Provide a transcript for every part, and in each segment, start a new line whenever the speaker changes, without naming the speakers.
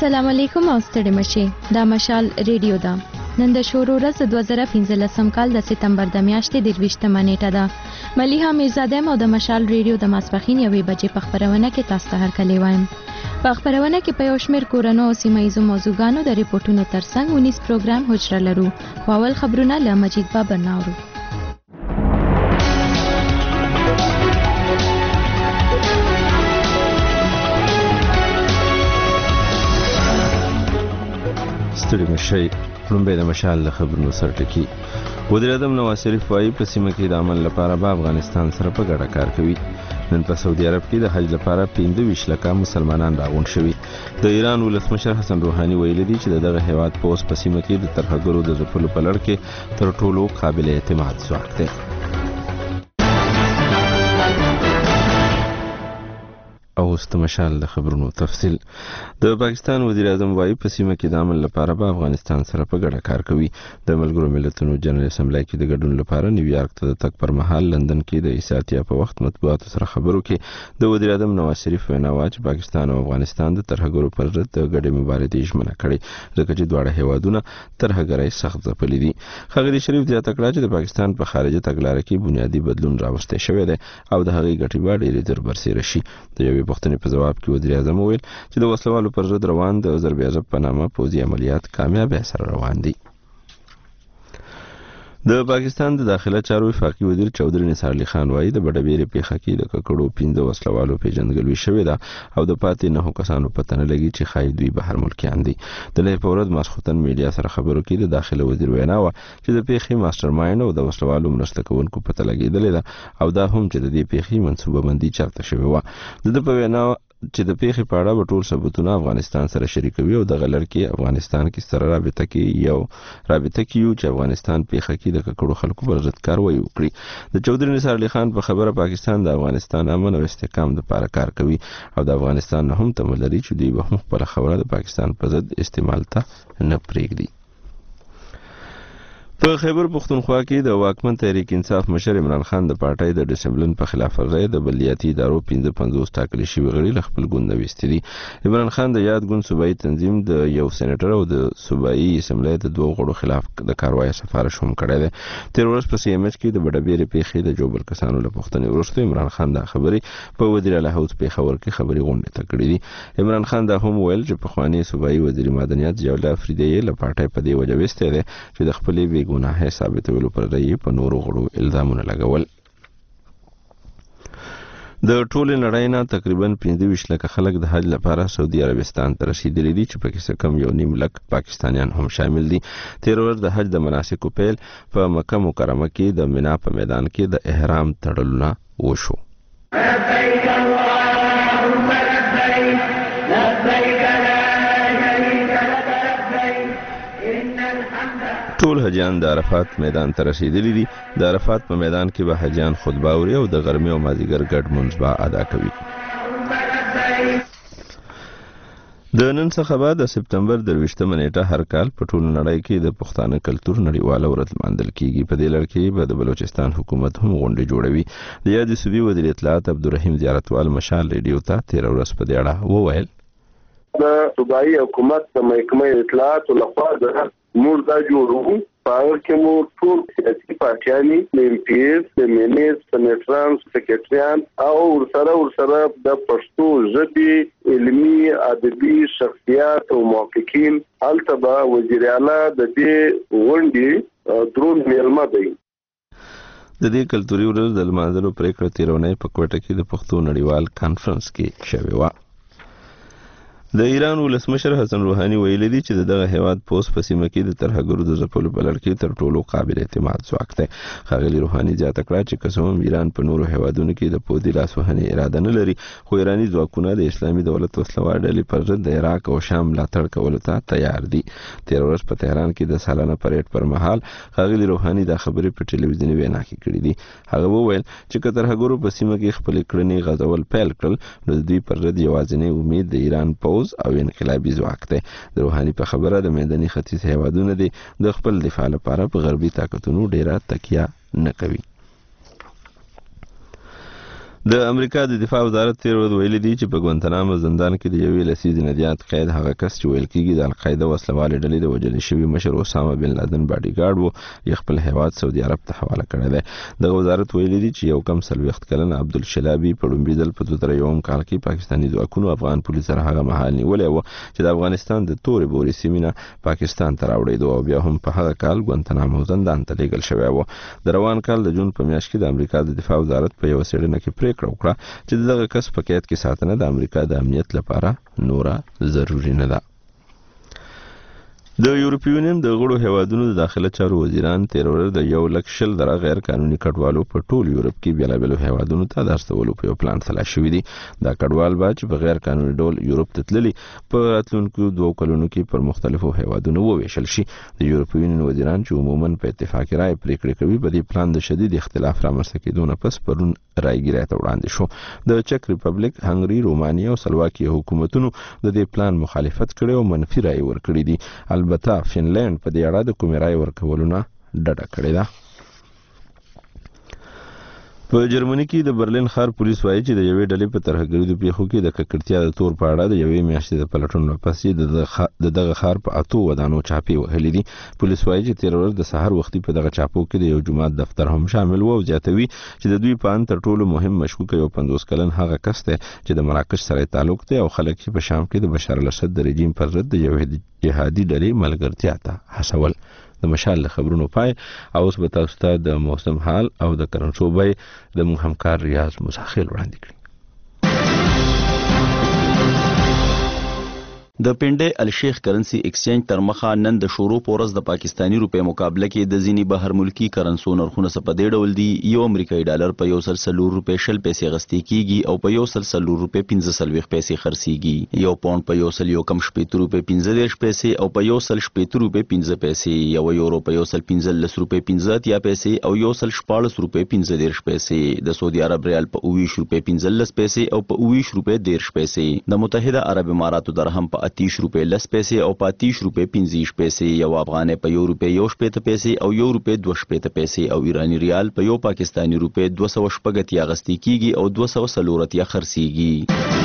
السلام علیکم او ستړي مشي دا مشال ریډیو ده. نن د شورو ورځ 2015 کال د سپتمبر د میاشتې 23 نیټه ده. ملیحه میرزاده او د مشال ریډیو د ماسپخین 1 بجې په خبرونه کې تاسو ته هرکلی وایم. په خبرونه کې په یو شمېر کورنو او سیمایي موضوعګانو د ریپورتونو ترڅنګ 19 پروګرام حجره لرو. اول خبرونه له مجید بابر ناورو.
ستړي مشي لومبه د مشال له خبرونو سرټکی. وزیر اعظم نواز شریف وايي په سیمه کې د عمل لپاره به افغانستان سره په ګډه کار کوي. نن په سعودي عرب کې د حج لپاره 25 لکه مسلمانان راغونډ شوي. د ایران ولسمشر حسن روحاني ویلي دی چې دغه هیواد په اوس په سیمه کې د ترهګرو د ځپلو په لړ کې تر ټولو قابل اعتماد ځواک دی. او است مشال د خبرونو تفصیل. د پاکستان وزیر اعظم وايي په سیمه کې د عمل لپاره به افغانستان سره په ګډه کار کوي. د ملګرو ملتونو جنرال اسمبلی کې د ګډون لپاره نیویارک ته د تګ پر مهال لندن کې د ایساتیا په وخت مطبوعاتو سره خبرو کې د وزیر اعظم نواز شریف وینا وا چې پاکستان او افغانستان د ترهګرو پر ضد د ګډې مبارزې ژمنه کړې ځکه چې دواړه هیوادونه ترهګرۍ سخت ځپلي دي. ښاغلي شریف زیاته کړه چې د پاکستان په خارجه تګلاره کې بنیادی بدلون راوستی شوی دی او د هغې ګټې به ډېرې ژر برسېره شي. د یوې پوښتنې په جواب کې وزیر اعظم وویل چې د وسلوالو پر ضد روان د ضربېعضب په نامه پوځي عملیات کامیابه سره روان دي. د پاکستان د داخله چارو وفاقي وزیر چودھری نثار علي خان وايي د بډبېرې پیښه کې د ککړو 15 وسلوالو پیژندګلوي شوې ده او د پاتې 9 کسانو پته نه لګي چې ښایي دوی بهر ملکیان دي. د لږ په ورځ ماسختن میډیا سره خبرو کې د داخله وزیر وینا وه چې د پیښې ماستر مایند او د وسلوالو مرسته کوونکو پته لګېدلې ده او دا هم چې د دې پیښې منصوبه بندي چارته شوې وه. د په وینا چې د پیښې په اړه به ټول ثبوتونه افغانستان سره شریکوي او د غلر کې افغانستان کې سره رابطه کې یو چې افغانستان پیښه کې د ککړو خلکو پر ضد کاروایی وکړي. د چودھری نثار علي خان په خبره پاکستان د افغانستان امن او استحکام لپاره کار کوي او د افغانستان نه هم تمه لري چې دوی به هم خپل خبره د پاکستان په ضد استعمال ته نه پرېږدي. په خیبر پختونخوا کې د واکمن تحریک انصاف مشر عمران خان د پارټۍ د ډسپلین په خلاف ورزي د بلدیاتي ادارو 55 ټاکلي شوي غړي له خپل ګوند ویستي دي. عمران خان د یاد ګوند صوبایي تنظیم د یو سېنیټر او د صوبایي اسمبلی د 2 غړو خلاف د کاروایی سفارش هم کړی دی. تیر ورځ په سی ام ایچ کې د بډبېرې پیښې د جوبل کسانو له پوښتنې وروسته عمران خان دا خبرې په وزیر اعلی هاوس پیښور کې خبري غونډه ته کړې دي. عمران خان دا هم ویل چې پخوانی صوبایي وزیر معدنیات ضیاء الله افریدی له پارټۍ په دې وجه ویسته دی چې د خپلې بې ګناهۍ ثابت ویلو پر رایې په نورو غړو الزامونه لګول. د ټولې نړۍ نه تقریبا 25 لکه خلک د حج لپاره سعودي عربستان ته رسیدلي دي چې پکې څه کم 1.5 لک پاکستانیان هم شامل دي. تیر ورځ د حج د مناسکو پیل په مکه مکرمه کې د مینا په میدان کې د احرام تړلونه وشو. لبیک اللهم لبیک لبیک لا شریک لک لبیک ان الحمد. ټول حجیان د عرفات میدان ته رسیدلي دي. د عرفات په میدان کې به حجیان خطبه اوري او د غرمې او مازیګر ګډ مونځ به ادا کوي. د نن څخه بعد د سپتمبر 23 نیټه هر کال په ټول نړۍ کې د پښتانه کلتور نړیواله ورځ لمانځل کیږي. په دې لړ کې به د بلوچستان حکومت هم غونډې جوړوي. د یاد صوبې وزیر اطلاعات عبدالرحیم زیارتوال مشال ریډیو ته تیر ورځ په دې اړه وویل
د صوبایي حکومت د محکمه اطلاعات لخوا د مور دا جوړو پاور کې مو ټول سیاسي پارټیانې د ایم پی ایس د مینیز سېنیټران سکرټریان او ورسره د پښتو ژبې علمي ادبي شخصیات او محققین هلته به وزیر اعلی د دې غونډې درون میلمه دی.
د دې کلتوري ورځ د لمانځلو پریکړه تیرونی په کوټه کې د پښتو نړیوال کانفرنس کې شوې وه. د ایران ولسمشر حسن روحاني ویلي دی چې دغه هیواد پوس په سیمه کې د ترهګرو د ځپلو په لړ کې تر ټولو قابل اعتماد ځواک دی. ښاغلي روحاني زیاته کړه چې که څه هم ایران په نورو هیوادونو کې د پوځي لاسوهنې اراده نه لري خو ایراني ځواکونه د اسلامي دولت وسلوال ډلې پر ضد د عراق او شام ملاتړ کولو ته تیار دي. تیر ورځ په تهران کې د سالانه پریډ پر مهال ښاغلي روحاني دا خبرې په ټلویزیوني وینا کې کړې دي. هغه وویل چې که ترهګرو په سیمه کې خپلې کړنې غځول پیل کړل نو د دوی پر ضد یوازینی امید د ایران پوځ او انقلابي ځواک دی. د روحاني په خبره د میداني ختیځ هیوادونه دي د خپل دفاع لپاره په غربي طاقتونو ډیره تکیه نه کوي. د امریکا د دفاع وزارت تیر ورځ ویلي دی چې په ګوانتنامو زندان کې د یوې لسیزې نه زیات قید هغه کس چې ویل کېږي د القاعده وسلوالې ډلې د وژل شوي مشر اسامه بن لادن باډي ګارډ و یې خپل هیواد سعودي عرب ته حواله کړی دی. دغه وزارت ویلي دی چې یو کم 40 کلن عبدالشلابي په لومړي ځل په 2001 کال کې پاکستاني ځواکونو افغان پولیس سره هغه مهال نیولی و چې د افغانستان د تورې بورې سیمې نه پاکستان ته راوړی او بیا هم په هغه کال ګوانتنامو زندان ته لیږل شوی و. د روان کال د جون په میاشت کې د امریکا د دفاع وزارت په یو څېړنه کې پریکړه وکړه چې دغه کس په قید کې ساتنه د امریکا د امنیت لپاره نوره ضروري نه ده. د یورپی یونین د غړو هیوادونو د داخله چارو وزیران تیر ورځ د 1,00,000 دره غیر قانوني کډوالو په ټول یورپ کې بیلابیلو هیوادونو ته د استولو په یو پلان تلاش شوی دی. دا کډوال به چې په غیر قانوني ډول یورپ ته تللي په راتلونکو 2 کلونو کې پر مختلفو هیوادونو وویشل شي. د یورپی یونین وزیران چې عموما په اتفاقي رائے پریکړې کوي په دې پلان د شدید اختلاف رامنځته کېدو نه پس پرون رایګیرای ته وړاندې شو. د چک ریپبلیک، هنګري، رومانیا او سلواکیا حکومتونو د دې پلان مخالفت کړي او منفي رائے ورکړي دي. البته فنلند په دې اړه د کومې رائے ورکولو نه ډډه کړې ده. په جرمني کې د برلین ښار پولیس وایي چې د یوې ډلې په ترهګریزو پیښو کې د ککړتیا د تور په اړه د یوې میاشتې د پلټنو نه پس د دغه ښار په 8 ودانو چاپې وهلې دي. پولیس وایي چې تیر ورځ د سحر وختي په دغه چاپو کې د یو جومات دفتر هم شامل و او زیاتوي چې د دوی په ان تر ټولو مهم مشکوک یو 50 کلن هغه کس دی چې د مراکش سره تعلق دی او خلک چې په شام کې د بشار الاسد د رژیم پر ضد د یو جهادي ډلې ملګرتیا ته هڅول. د مشال خبرونو پای او اوس به تاسو ته د موسم حال او د کرنسوبای د مو همکار ریاض مساخیل وړاندې کړي.
د پنډې الشیخ کرنسی ایکسچینج تر مخه نن د شروع پورز د پاکستانی روپې مقابله کې د ځینی بهر ملکی کرنسو نرخونه په دې ډول دي. یو امریکایي ډالر په 140 روپې شل پیسې غستې کیږي او په 140 روپې 15 پیسې خرڅيږي. یو پاوند په 100 کم 70 روپې 15 پیسې او په 170 روپې 15 پیسې. یو یورو په 115 روپې 15 یا پیسې او 114 روپې 15 پیسې. د سعودي عرب ریال په 20 روپې 15 پیسې او په 20 روپې 10 پیسې. د متحده عرب اماراتو درهم په 30 روپے 10 پیسې او په 30 روپے 15 پیسې. یو افغانۍ په 1 روپے 1 پیسې او 1 روپے 2 پیسې او ایرانی ریال په یو پاکستانی روپے 280 غستې کیږي او 240 خرڅيږي.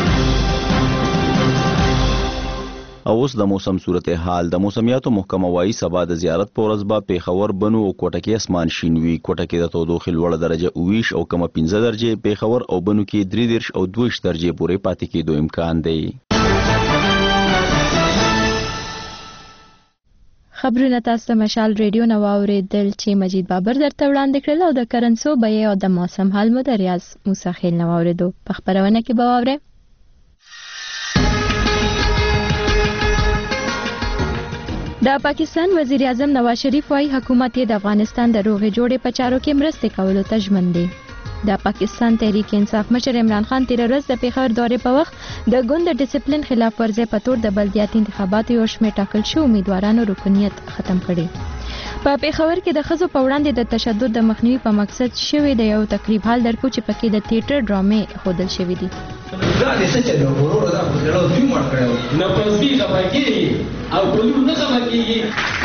او اوس د موسم صورتحال. د موسمیاتو محکمه وايي سبا د زیارت په ورځ به پیښور، بنو او کوټه کې اسمان شین وي. کوټه کې د تودوخې لوړه درجه 20 او کمه 15 درجه، پیښور او بنو کې 33 او 22 درجه پورې پاتې کېدو امکان دی.
خبرونه تاسو ته مشال ریډیو نو اوریدل چې مجید بابر درته وړاندې کړل او د کرنسو بیې او د موسم حال مو د ریاض مساخیل نو اوریدو. په خبرونه کې به واورئ د پاکستان وزیر اعظم نواز شریف وايي حکومت یې د افغانستان د روغې جوړې په چارو کې مرسته کولو ته ژمن دی. د پاکستان تحریک انصاف مشر عمران خان تیر ورځ د پیښور دورې په وخت د ګوند د ډیسپلین خلاف ورزي په تور د بلدیاتي انتخاباتو یو شمېر ټاکل شوي امیدوارانو رکنیت ختم کړي. په پیښور کې د ښځو په وړاندې د تشدد د مخنیوي په مقصد شوی د یو تقریب حال درکو چې پکې د تیاتر ډرامې ښودل شوي دي.
دا د سچ د ورور دا په ډول دوی مړ کړو نه پوزبي خبرګي او کولو نه خبرګي.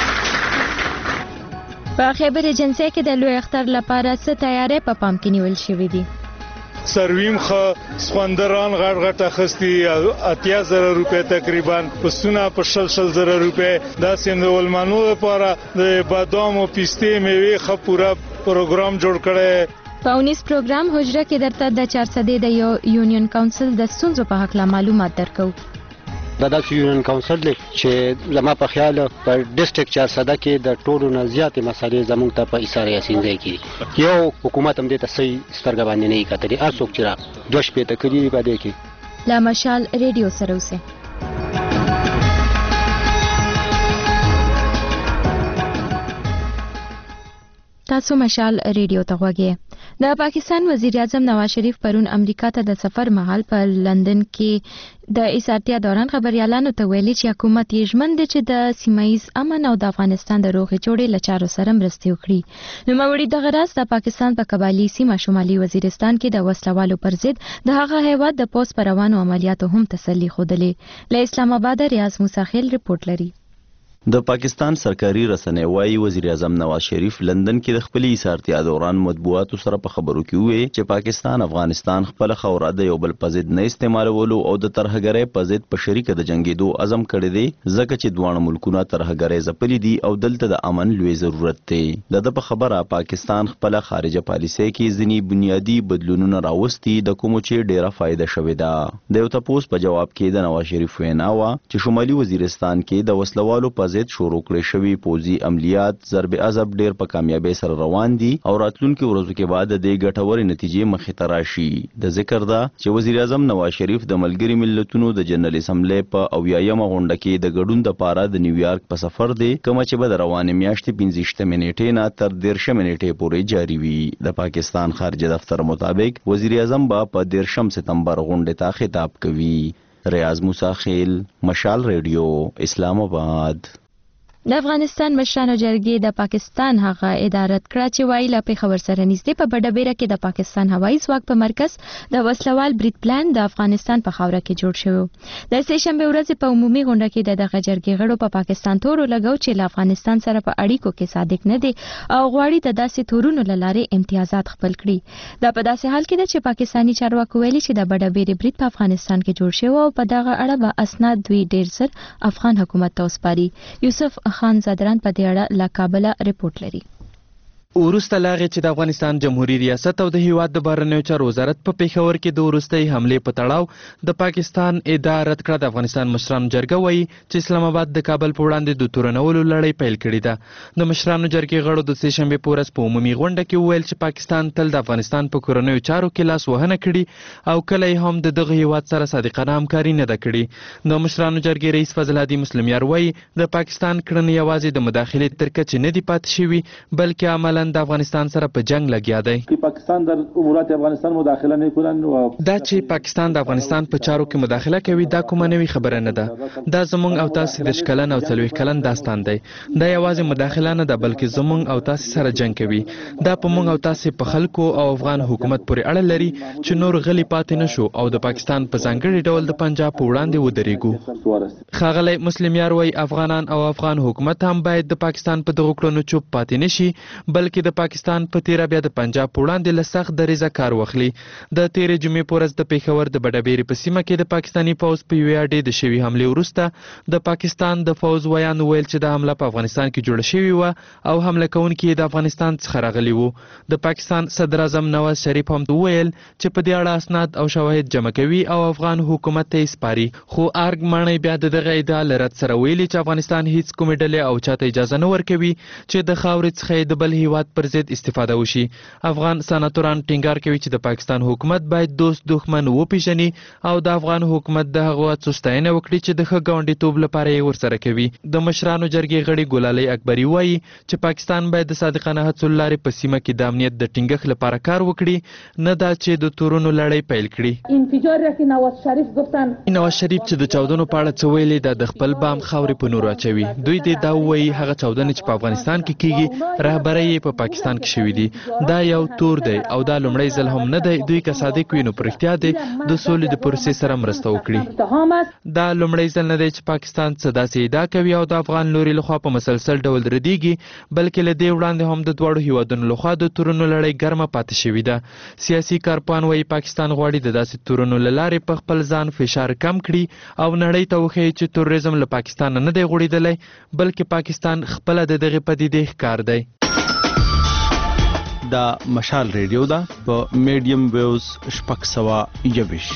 په خیبر ایجنسی کې د لوی اختر لپاره څه تیاری په پام کې نیول شوی دي.
سرویم خو سخوندران غټ اخستی 80,000 روپے تقریبا، پسونه په 60,000 روپے. دا سند ولمانو لپاره د بادام او پیستې میوه خو پورا پروګرام جوړ کړي.
په 19 پروګرام حجره کې درته د 400 د یونین کونسل د ستونزو په حق معلومات درکو.
دا د یونین کونسل چې زما په خیال په ډیسټریکټ 400 کې د ټولو نه زیاتې مسالې زموږ ته په ایسار یاسین ځای کې یو حکومت هم دې ته صحیح سترګې باندې نه کتلې. هر څوک چې را 2 شپې ته کړي په دې کې.
لا مشال ریډیو سره اوسه. تاسو مشال ریډیو ته غوږی. د پاکستان وزیر اعظم نواز شریف پرون امریکا ته د سفر مهال په لندن کې د ایسارتیا دوران خبريالانو ته ویلي چې حکومت یې ژمن دی چې د سیمایي امن او د افغانستان د روغې جوړې لچارو سره مرسته وکړي. نو موري دغه راز د پاکستان په قبالي سیمه شمالي وزیرستان کې د وسلوالو پر ضد د هغه هیواد د پوس پروانو عملیاتو هم تسلی خوده. له اسلام آباد ریاض مساخیل رپورت لري.
د پاکستان سرکاري رسنۍ وايي وزیر اعظم نواز شریف لندن کې د خپل ایثارتیا دوران مطبوعاتو سره په خبرو کې وویل چې پاکستان افغانستان خپل خوره د یو بل په ضد نه استعمالولو او د ترهګرۍ په ضد په شریکه د جنگیدو عزم کړی دی ځکه چې دواړه ملکونه ترهګرۍ ځپلي دي او دلته د امن لوی ضرورت دی. د په خبره پاکستان خپل خارجه پالیسۍ کې ځینی بنیادی بدلونونه راوستي د کومو چې ډیره فائدہ شوې ده. د یو تپوس په جواب کې د نواز شریف وینا وا چې شمالي وزیرستان کې د وسلوالو په ضد شروع کړی شوی پوځي عملیات ضرب عضب ډیر په کامیابی سره روان دي او راتلونکي ورځو کې بعد د ګټورې نتیجې مخې ته راشي. د ذکر ده چې وزیر اعظم نواز شریف د ملګري ملتونو د جنرال اسمبلی په 80مه غونډه کې د ګډون د پاره د نیویارک په سفر دی کوم چې به د روانې میاشتې 15 منېټې نه تر 13 منېټې پورې جاری وي. د پاکستان خارجه دفتر مطابق وزیر اعظم په 13 سپتمبر غونډه ته خطاب کوي. ریاض موسی خیل، مشال ریډیو، اسلام آباد.
د افغانستان مشرانو جرګې د پاکستان هغه ادارت کړه چې وایي لا پیښور سره نږدې په بډبیره کې د پاکستان هوایي ځواک په مرکز د وسلوال برید پلان د افغانستان په خاوره کې جوړ شوی. د سه شنبه ورځ په عمومي غونډه کې دغه جرګې غړو په پاکستان تورو لګاو چې له افغانستان سره په اړیکو کې صادق نه دي او غواړي د داسې تورونو لاره امتیازات خپل کړي. دا په داسې حال کې ده چې پاکستاني چارواکو ویلي چې د بډبیره برید په افغانستان کې جوړ شوی او په دغه اړه به اسناد دوی ډیر زر افغان حکومت ته وسپاري. یوسف خان زادران په دې اړه له کابل رپورټ لري.
وروسته لاغې چې د افغانستان جمهوریت ریاست او د هیواد د بهرنیو چارو وزارت په پیښور کې د وروستۍ حملې په تړاو د پاکستان اداره رد کړه، د افغانستان مشرانو جرګه وایي چې اسلام آباد د کابل په وړاندې د تورنولو لړۍ پیل کړې ده. د مشرانو جرګې غړو د سه شنبې په ورځ په عمومي غونډه کې وویل چې پاکستان تل د افغانستان په کورنیو چارو کې لاس وهنه کړې او کله یې هم د دغه هیواد سره صادقانه همکاري نه ده کړې. د مشرانو جرګې رئیس فضل هادي مسلمیار وایي د پاکستان کړنې یوازې د مداخلې تر کچې نه دي پاتې شوي بلکې عملاً د افغانستان سره په جنگ لګیا دی.
پاکستان در امورات افغانستان مداخله نه کوي.
دا چې پاکستان د افغانستان په چارو کې مداخله کوي دا کومه نوې خبره نه ده. دا زمونږ او تاسو د شکلن او 40 کلن داستان دی. دا یوازې مداخله نه ده بلکې زمونږ او تاسو سره جنگ کوي. دا په مونږ او تاسو په خلکو او افغان حکومت پورې اړه لري چې نور غلي پاتې نشو او د پاکستان په ځانګړي ډول د پنجاب په وړاندې ودرېږو. خاغلی مسلمیار وایي افغانان او افغان حکومت هم باید د پاکستان په دغو کړنو چوپ پاتې نشي بلکې د پاکستان په تیره بیا د پنجاب په وړاندې له سخت دریځه کار واخلي. د تیرې جمعې په ورځ د پیښور د بډبیرې په سیمه کې د پاکستاني پوځ په یوې اډې د شوي حملې وروسته د پاکستان د پوځ ویان ویل چې د حمله په افغانستان کې جوړه شوې وه او حمله کوونکي د افغانستان څخه راغلي وو. د پاکستان صدر اعظم نواز شریف هم ویل چې په دې اړه اسناد او شواهد جمع کوي او افغان حکومت ته یې سپاري. خو ارګ ماڼۍ بیا د دغه ادعا له رد سره ویلي چې افغانستان هیڅ کومې ډلې او چاته اجازه نه ورکوي چې د خاورې څخه د بل هیواد پر ضد استفاده وشي. افغان سناتوران ټینګار کوي چې د پاکستان حکومت باید دوست دښمن وپیژني او د افغان حکومت د هغو هڅو ستاینه وکړي چې د ښه ګاونډیتوب لپاره یې ورسره کوي. د مشرانو جرګې غړي ګلالۍ اکبري وایي چې پاکستان باید د صادقانه هڅو له لارې په سیمه کې د امنیت د ټینګښت لپاره کار وکړي نه دا چې د تورونو لړۍ پیل کړي. نواز شریف چې د چاودنو په اړه څه ویلي دا د خپل بام خاورې په نورو اچوي. دوی دې دا وایي هغه چاودنې چې په افغانستان کې کیږي رهبرۍ یې په پاکستان کې شوي دي. دا یو تور دی او دا لومړی ځل هم نه دی. دوی که صادق وي نو پر احتیاط دی د سولې د پروسې سره مرسته وکړي. دا لومړی ځل نه دی چې پاکستان څه داسې ادعا کوي او د افغان لوري لخوا په مسلسل ډول ردیږي بلکې له دې وړاندې هم د دواړو هیوادونو لخوا د تورونو لړۍ ګرمه پاتې شوې ده. سیاسي کارپوهان وایي پاکستان غواړي د داسې تورونو له لارې په خپل ځان فشار کم کړي او نړۍ ته وښیي چې تروریزم له پاکستان نه دی غوړېدلی بلکې پاکستان خپله د دغې پدیدې ښکار دی.
دا مشال ریډیو ده په میډیم ویوز 621.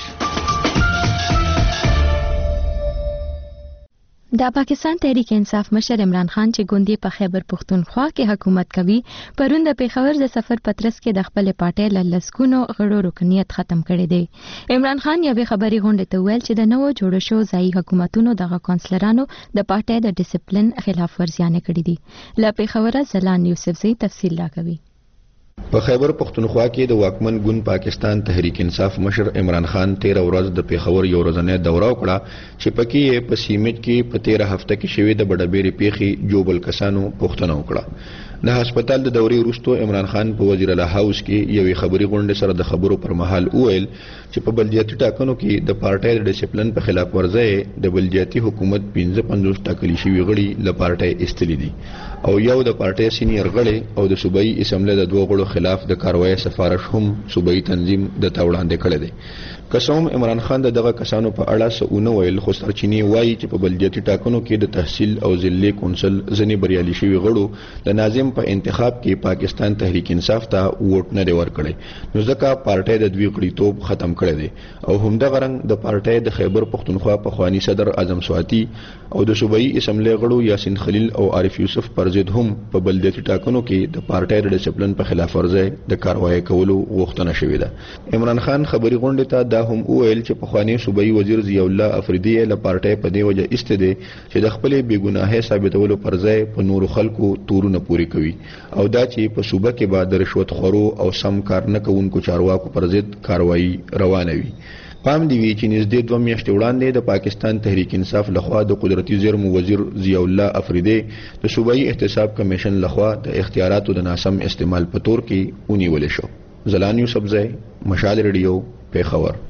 د پاکستان تحریک انصاف مشر عمران خان چې ګوندې په خیبر پختونخوا کې حکومت کوي پرون د پیښور د سفر پترس کې د خپل پارټۍ له لسګونو غړو رکنیت ختم کړی دی. عمران خان یوې خبري غونډې ته ویل چې د نوو جوړ شو ځایي حکومتونو دغه کونسلرانو د پارټۍ د ډیسپلین خلاف ورزیانه کړې دي. له پیښوره زلان یوسفزئی تفصیل راکوي.
په خیبر پختونخوا کې د واکمن ګوند پاکستان تحریک انصاف مشر عمران خان 13 ورځ د پیښور یو ورځنۍ دوره وکړه چې پکې یې په سیمټ کې په 13 هفته کې شوې د بډبېرې پیښې جوبل کسانو پوښتنه وکړه. د هسپتال د دورې وروسته عمران خان په وزیر اعلی هاوس کې یوې خبري غونډې سره د خبرو پر مهال وویل چې په بلدیاتي ټاکنو کې د پارټۍ د ډیسپلین په خلاف ورزۍ د بلدیاتي حکومت 55 ټاکلي شوي غړي له پارټۍ ایستلي دي او یو د پارټۍ سینیئر غړي او د صوبایي اسمبلی د دوه غړو خلاف د کاروایی سفارش هم صوبایي تنظیم د تاوړاندې کړی دی. قسم عمران خان دغه کسانو په اړه سونه ویل خو سرچینی وایي چې په بلدیاتي ټاکنو کې د تحصیل او ضلعي کونسل ځنې بریالي شوي غړو د ناظم په انتخاب کې پاکستان تحریک انصاف ته ووټ نه دی ورکړی نو ځکه پارټۍ د دوی غړیتوب ختم کړی دی او همدغه رنګ د پارټۍ د خیبر پختونخوا پخوانی صدر اعظم سواتی او د صوبایي اسمبلی غړو یاسین خلیل او عارف یوسف پر ضد هم په بلدیاتي ټاکنو کې د پارټۍ د ډیسپلین په خلاف ورزۍ د کاروایی کولو غوښتنه شوې ده. عمران خان خبري غونډې ته دا هم وویل چې پخوانی صوبایي وزیر ضیاء الله افریدی له پارټۍ په دې وجه ایسته دي چې د خپل بیګناهي ثابتولو پر ځای په نورو خلکو تورونه پوری کوي او دا چې په صوبه کې بعد رشوت خورو او سم کار نه کوونکو چارواکو پر ضد کاروایی روانه وي. پام دی وی چې نږدې 2 میاشتې وړاندې د پاکستان تحریک انصاف لخوا د قدرتي زیرمو وزیر ضیاء الله افریدی د صوبایي احتساب کمیشن لخوا د اختیاراتو د ناسم استعمال په تور کې ونیول شو. زلان یوسف زئی، مشال ریډیو، پیښور.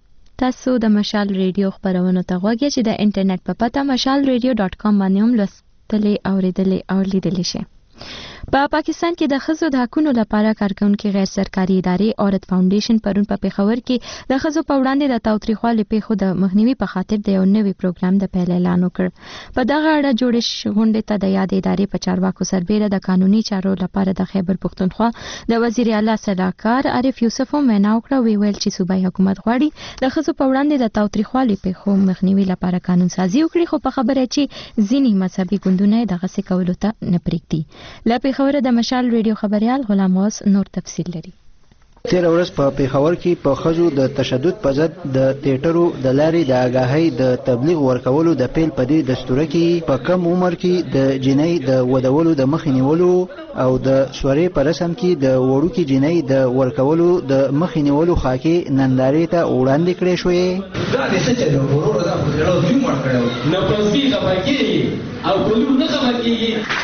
تاسو د مشال ریډیو خبرونو ته غوږی چې د انټرنیټ په پته mashalradio.com باندې هم لوستلې اوریدلې او لیدلې شئ. په پاکستان کې د ښځو د حقوقو لپاره کارکونکو غیر سرکاري ادارې عورت فاونډیشن پرون په پیښور کې د ښځو په وړاندې د تاوتریخوالي پیښو د مخنیوي په خاطر د یو نوي پروګرام د پیل اعلان وکړ. په دغه اړه جوړې غونډې ته د یاد ادارې په چارواکو سربېره د قانوني چارو لپاره د خیبر پختونخوا د وزیر اعلی صلاحکار عارف یوسف هم وینا وکړه. ویل چې صوبایي حکومت غواړي د ښځو په وړاندې د تاوتریخوالي پیښو مخنیوي لپاره قانون سازي وکړي خو په خبره چې ځینې مذهبي ګوندونه دغه څه کولو ته نه پرېږدي. خبره د مشال ریډیو خبريال غلام غوث نور تفصیل لري.
13 ورځ په پیښور کې په ښځو د تشدد په ضد د تیټرو د لارې د آګاهۍ د تبلیغ ورکولو د پیل په دې دستوره کې په کم عمر کې د جنۍ د ودولو د مخې نیولو او د سورې په رسم کې د وړوکې جنۍ د ورکولو د مخې نیولو خاکې نندارې ته وړاندې کړې شوې.
دا د څه چلو ورور دا په جوړو دوی مړ کړو نه پسبي خبرګي او کولو نه خبرګي.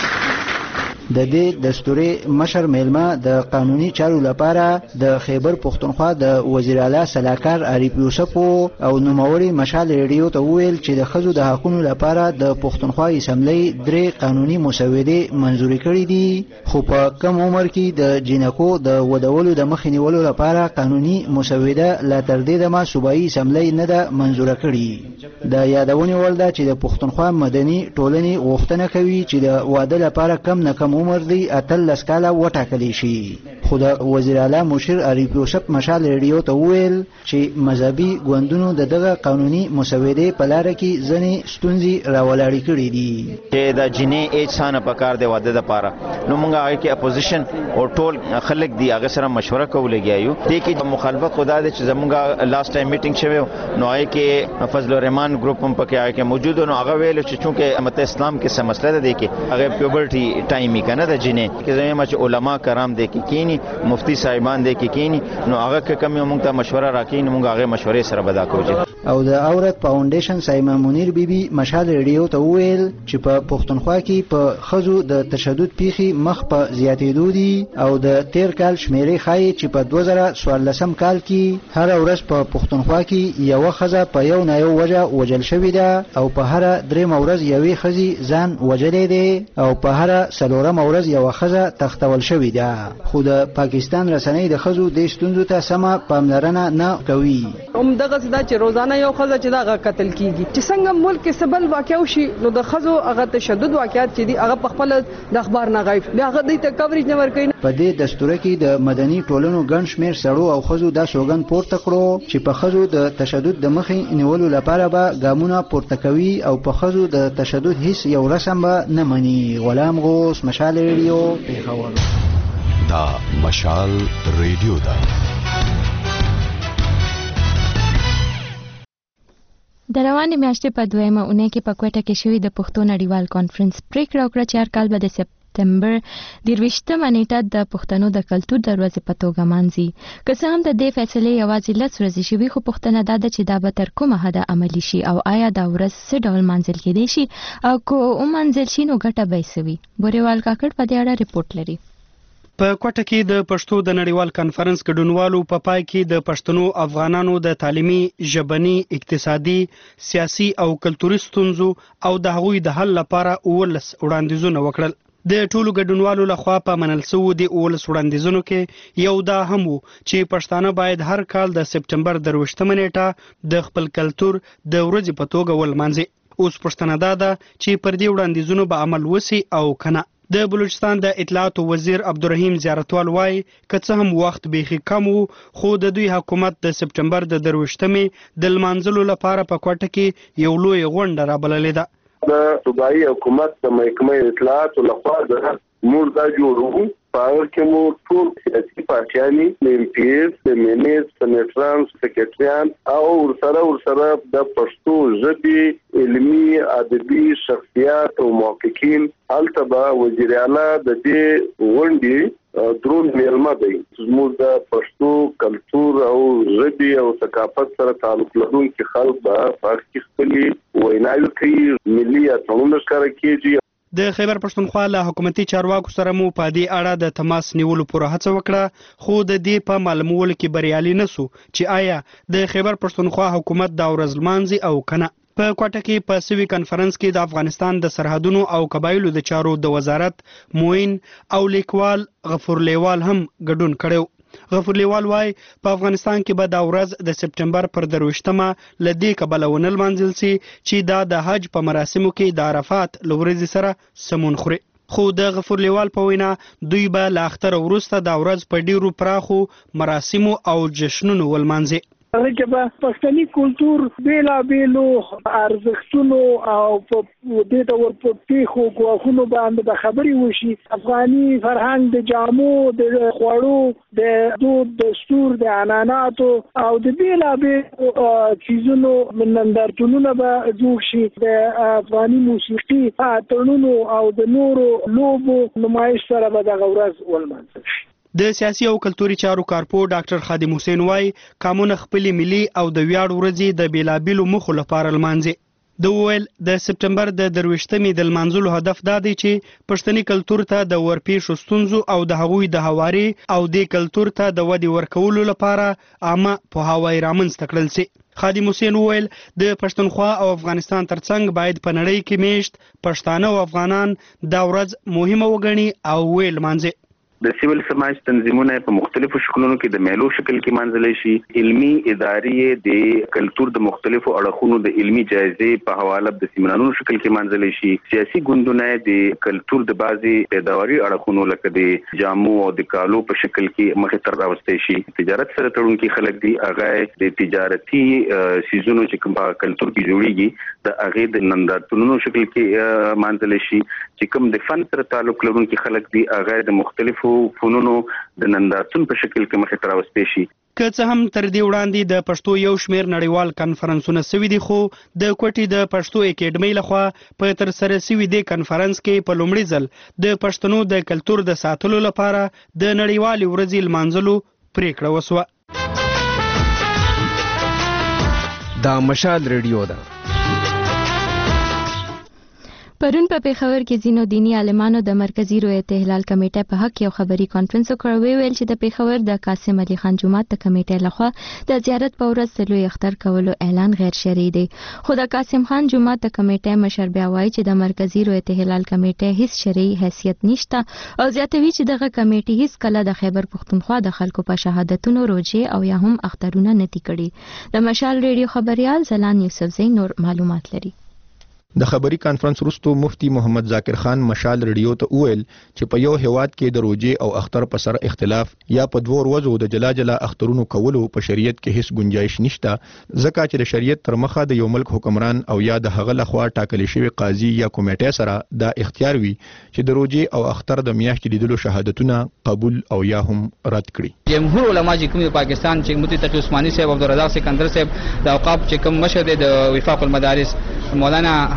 د دې دستوري مشر میلمه د قانوني چارو لپاره د خیبر پختونخوا د وزیر اعلی صلاحکار عارف یوسف او نوموړي مشال ریډیو ته وویل چې د ښځو د حقوقو لپاره د پختونخوا اسمبلی 3 قانوني مسودې منزوري کړې دي خو په کم عمر کې د جنکو د ودولو د مخې نیولو لپاره قانوني مسوده لا تر دې دمه صوبایي اسمبلی نه ده منزوره کړې. د یادونې وړ ده چې د پختونخوا مدني ټولنې غوښتنه کوي چې د واده لپاره کم نه کم عمر دی 18 کاله وټاکلی شي. خو د وزیر اعلی مشیر عارف یوسف مشال ریډیو ته وویل چې مذهبي ګوندونو دغه قانوني مسودې په لار کې ځنې ستونزې راولاړې کړې دي
چې د جنې ایج سانه پکار دی واده لپاره. نو موږ هغه کې اپوزیشن او ټول خلک دی هغه سره مشوره کولګیایو دي کې مخالفت خدا دې چې زموږه لاست ټایم میټینګ شوه نو هغه کې فضل الرحمن گروپ هم پکې هغه کې موجود نو هغه ویل چې چونکه امت اسلام کې څه مسله ده کې هغه پیوبرټي ټایم یې کنه د جنې کې زموږ چې علما کرام دي کې کینی مفتی صاحبان دي کې کینی نو هغه کوم موږ ته مشوره راکې نو موږ هغه مشورې سره بدا کوو.
او د عورت فاونډیشن سایمه منیر بیبي مشال ریډیو ته وویل چې په پښتونخوا کې په خزو د تشدد پیخي مخ په زیاتېدو دي او د تیر کال شمیرې ښایي چې په 2014 کال کې هر ورځ په پښتونخوا کې یو خزه په یو نه یو وجه وجل شوې ده او په هر درې ورځ یوې خزي ځان وجلې ده او په هر څلورم ورځ یو خزه تختول شوې ده. خو د پاکستان رسنۍ د خزو د ستونزو ته سمه پاملرنه نه کوي.
دغه څه چې روزانه یو خزه چې دا قتل کیږي چې څنګه ملک کې سبل واقع وشي نو د خزو هغه تشدد واقعات چې دي هغه په خپل د اخبار نه غایب بیا هغه د کوریج نه ورکوي.
په دې دستور کې د مدني ټولنو ګڼ شمېر سړو او خزو د سوګن پورته کړو چې په خزو د تشدد د مخې نیولو لپاره به ګامونه پورته کوي او په خزو د تشدد هیڅ یو رسم به نه مني. غلام غوث، مشال ریډیو، پیښور.
دا مشال ریډیو دا
د روانې میاشتې په 2مه اونۍ کې په کوټه کې شوې د پښتو نړیوال کانفرنس پریکړه وکړه چې هر کال به د سپتمبر 23مه نیټه د پښتنو د کلتور د ورځې په توګه مانځي. که څه هم د دې فیصلې یوازې 10 ورځې شوي، خو پوښتنه دا ده چې دا به تر کومه حده عملي شي او آیا دا ورځ څه ډول مانځل کېدای شي او که ومانځل شي نو ګټه به یې څه وي. بوریوال کاکړ په دې اړه ریپورټ لري.
په کوټه کې د پښتو د نړیوال کانفرنس ګډونوالو په پای کې د پښتنو افغانانو د تعلیمي، ژبني، اقتصادي، سیاسي او کلتوري ستونزو او د هغوی د حل لپاره 19 وړاندیزونه وکړل. د ټولو ګډونوالو لخوا په منل شوو د 19 وړاندیزونو کې یو دا هم و چې پښتانه باید هر کال د سپتمبر 23مه نیټه د خپل کلتور د ورځې په توګه ولمانځي. اوس پښتنه دا ده چې پر دې وړاندیزونو به عمل وسی او کنه. د بلوچستان د اطلاعاتو وزیر عبدالرحیم زیارتوال وایي که څه هم وخت بیخي کم و، خو د دوی حکومت د سپتمبر د 23مې د لمانځلو لپاره په کوټه کې یو لوی غونډه رابللې ده.
د صوبایي حکومت د محکمې اطلاعاتو لخوا د موږ دا جوړو په هغه کې مو ټول سیاسي پارټیانې د MPs، د MNs، سنیټران، سکرټریان او ورسره د پښتو ژبې علمي ادبي شخصیات او محققین هلته به وزیر اعلی د دې غونډې درون میلمه دی. زموږ د پښتو کلتور او ژبې او ثقافت سره تعلق لرونکي خلک به په کې خپلې ویناوې کوي، ملي اتڼونه ښکاره کېږي.
د خیبر پښتونخوا له حکومتي چارواکو سره مو په دې اړه د تماس نیولو پوره هڅه وکړه، خو د دې په معلومولو کې بریالي نه سو چې آیا د خیبر پښتونخوا حکومت دا ورځ لمانځي او کنه. په کوټه کې په سوي کانفرنس کې د افغانستان د سرحدونو او قبایلو د چارو د وزارت معین او لیکوال غفور لیوال هم ګډون کړو. غفور لیوال وای په افغانستان کې به دا ورځ د سپتمبر پر 23مه لدې کبله ونه لمانځل سي چې دا د حج په مراسمو کې د عرفات لورځ سره سمون خوري. خو د غفور لیوال په وینا دوی به لا اختر وروسته دا ورځ په ډیرو پراخو مراسمو او جشنونو ولمانځي.
هغه کې به پښتني کلتور بیلابیلو ارزښتونو او په دې ډول په پیښو ګواښونو باندې د خبرې وشي. افغاني فرهنګ د جامو، د خوړو، د دود، دستور، د عنعناتو او د بیلابیلو چیزونو نندارتونونه به جوړ شي. د افغاني موسیقي، اتڼونو او د نورو لوبو نمایش سره به دغه ورځ ولمانځل شي.
د سیاسي او کلتوري چارو کارپو ډاکټر خادم حسین وای قانون خپل ملي او د ویاړ ورځې د بیلابیلو مخو لپاره لمانځي. د ویل د سپتمبر د 23مې د لمانځلو هدف دا دی چې پښتني کلتور ته د ورپېښو ستونزو او د هغوی د هواري او د کلتور ته د ودې ورکولو لپاره عامه پوهاوی رامنځته کړل شي. خادم حسین ویل د پښتونخوا او افغانستان ترڅنګ باید په نړۍ کې میشت پښتانه او افغانان دا ورځ مهمه وګڼي او ویل لمانځي.
د سیول سماج تنظیمونه په مختلفو شکلونو کې د میلو شکل کې منځلې شي. علمی ادارې د کلتور د مختلفو اړخونو د علمی جایزې په حواله د سیمینارونو شکل کې منځلې شي. سیاسي ګوندونه د کلتور د بازي پیداواري اړخونو لکه د جامو او د کالو په شکل کې مخې ته راوستي شي. تجارت سره تړونکي خلک دي هغه د تجارتي سيزونو چې کوم په کلتور کې جوړيږي د هغه د نندارتونونو شکل کې منځلې شي. چې کوم د فن سره تعلق لرونکي خلک دي هغه د مختلفو فنونو د نندارتون په شکل کې مخې ته راوستي شي.
که څه هم تر دې وړاندې د پښتو یو شمېر نړیوال کانفرنسونه سوي دي، خو د کوټې د پښتو اکیډمۍ لخوا په ترسره سوي دې کانفرنس کې په لومړي ځل د پښتنو د کلتور د ساتلو لپاره د نړیوالې ورځې لمانځلو پریکړه وسوه.
دا مشال ریډیو ده.
پرون په پیښور کې ځینو دینی عالمانو د مرکزی رویت اهلال کمیټې په حق یو خبري کانفرنس وکړ. ویل چې د پیښور د قاسم علي خان جومات د کمیټې لخوا د زیارت په ورځ د لوی اختر کولو اعلان غیر شرعي دی. خو د قاسم خان جومات د کمیټې مشر بیا وایي چې د مرکزی رویت اهلال کمیټې هیڅ شرعي حیثیت نشته او زیاتوي چې دغه کمیټې هیڅ کله د خیبر پښتونخوا د خلکو په شهادتونو روجې او یا هم اخترونه نه دي کړي. د مشال ریډیو خبريال زلان یوسفزئی نور معلومات لري.
د خبري کانفرنس وروسته مفتي محمد ذاکر خان مشال ریډیو ته وویل چې په یو هیواد کې د روجې او اختر په سر اختلاف یا په دوه ورځو د جلا جلا اخترونو کولو په شریعت کې هیڅ گنجائش نشته، ځکه چې د شریعت تر مخه د یو ملک حکمران او یا د هغه لخوا ټاکل شوی قاضي یا کمیټې سره دا اختیار وي چې د روجې او اختر د میاشتې لیدلو شهادتونه قبول او یا هم رد کړي.
جمهور علما چې کوم پاکستان چې مفتي تقی عثماني صاحب عبدالرزاق سکندر صاحب د اوقاف چې کوم مشر د وفاق المدارس مولانا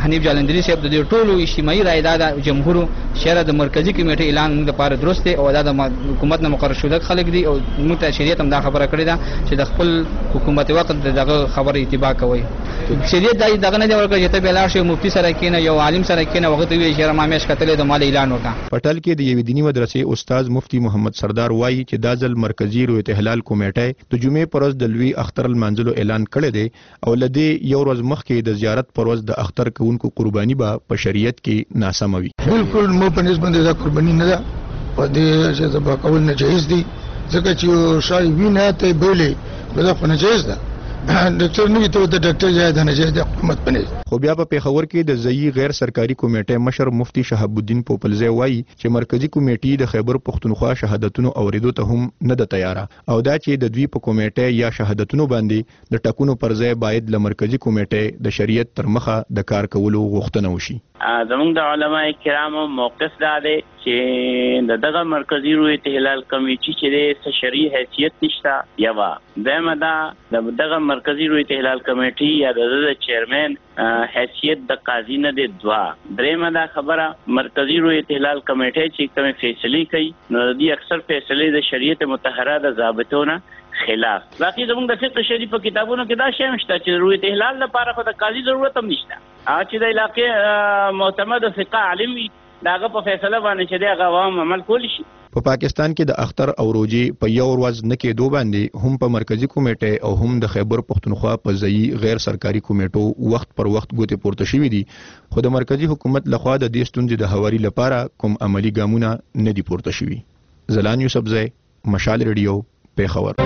حنیف جالندری صاحب د دې ټولو اجتماعي رای د جمهور شورا د مرکزی کمیټې اعلان موږ لپاره درست دی او دا د حکومت نه مقرر شوی خلک دي او موږ ته شریعت هم دا خبره کړې ده چې د خپل حکومت وخت دغه خبره اتباع کوي. شریعت دغه نه دی ورکړي چې ته بلار شي مفتی سره کینه یو عالم سره کینه وخت وی چې رمامیش کتلې د مال اعلان وکړه.
پټل کې د یوې دینی مدرسې استاد مفتی محمد سردار وایي چې دا ځل مرکزی رویت هلال کمیټه د جمعې پر ورځ د لوی اختر المنزلو اعلان کړی دی او لدې یو ورځ مخکې د زیارت پر ورځ د اختر کوونکو قرباني به په شریعت کې ناسمه وي.
بالکل مو په نسبت د قرباني نه ده او د چې ذبح کول ناجایز دي ځکه چې شای وینه ته بولې دا خو ناجایز ده. ډاکټر نو ته د ډاکټر ځای د ناجایز د حکومت پنځ
خو بیا په پیښور کې د ځای غیر سرکاري کمیټې مشر مفتی شهاب الدین پوپلزی وایي چې مرکزی کمیټې د خیبر پختونخوا شهادتونو اوریدو ته هم نه ده تیاره او دا چې د دوی په کمیټې یا شهادتونو باندې د ټاکنو پر ځای باید له مرکزی کمیټې د شریعت تر مخه د کار کولو غوښتنه وشي.
زموږ د علماء کرامو موقف دا دی چې دغه مرکزی رویت هلال کمیټې چې د شرعي حیثیت نشته یوا دمه دا دغه مرکزی رویت هلال کمیټې یا د چیرمن حیثیت د قاضي نه دی دوا درېمه دا خبره مرکزی رویت هلال کمیټې چې کوم فیصله کوي نو د اکثر فیصله د شریعت مطهره د ضابطونو خلاف. باقي زموږ د فقه شریف کتابونو کې دا شی مشته چې رویت هلال لپاره خو د قاضي ضرورت هم نشته. چې د علاقې معتمد فقه عالم وي داغه په فیصله باندې چې د عوام عمل کولی شي.
په پاکستان کې د اختر او روزي په یو ورځ نه کېدو باندې هم په مرکزی کمیټې او هم د خیبر پختونخوا په ځای غیر سرکاري کمیټو وخت پر وخت ګوتې پورته شوې دي خو د مرکزی حکومت لخوا د دې ستونزې د هواري لپاره کوم عملی ګامونه نه دي پورته شوي. زلان یوسفزی، مشال ریډیو، پیښور.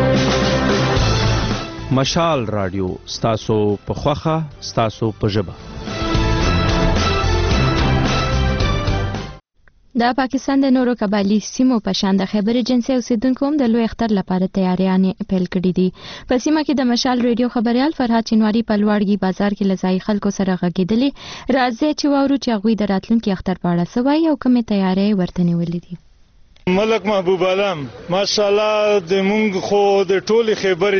مشال رادیو ستاسو په خوخه ستاسو په ژبه.
د پاکستان د نورو قبایلی سیمو په شان د خیبر جنسي اوسیدونکو هم د لوی اختر لپاره تیاریانې پیل کړې دي. په سیمه کې د مشال ریډیو خبريال فرهاد چنواری په لوړګي بازار کې لزای خلکو سره غږیدلې راځي چې وورو چې غوي د راتلونکي اختر په اړه سوي او کومه تیاری ورته نیولې دي.
ملک محبوب عالم ماشاءالله د مونږ خو د ټولي خیبر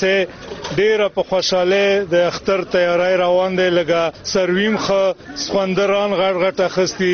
جنسه ډیره په خوشاله د اختر تیاری روان دی لګه سرویم خو سخوندران غټ اخستی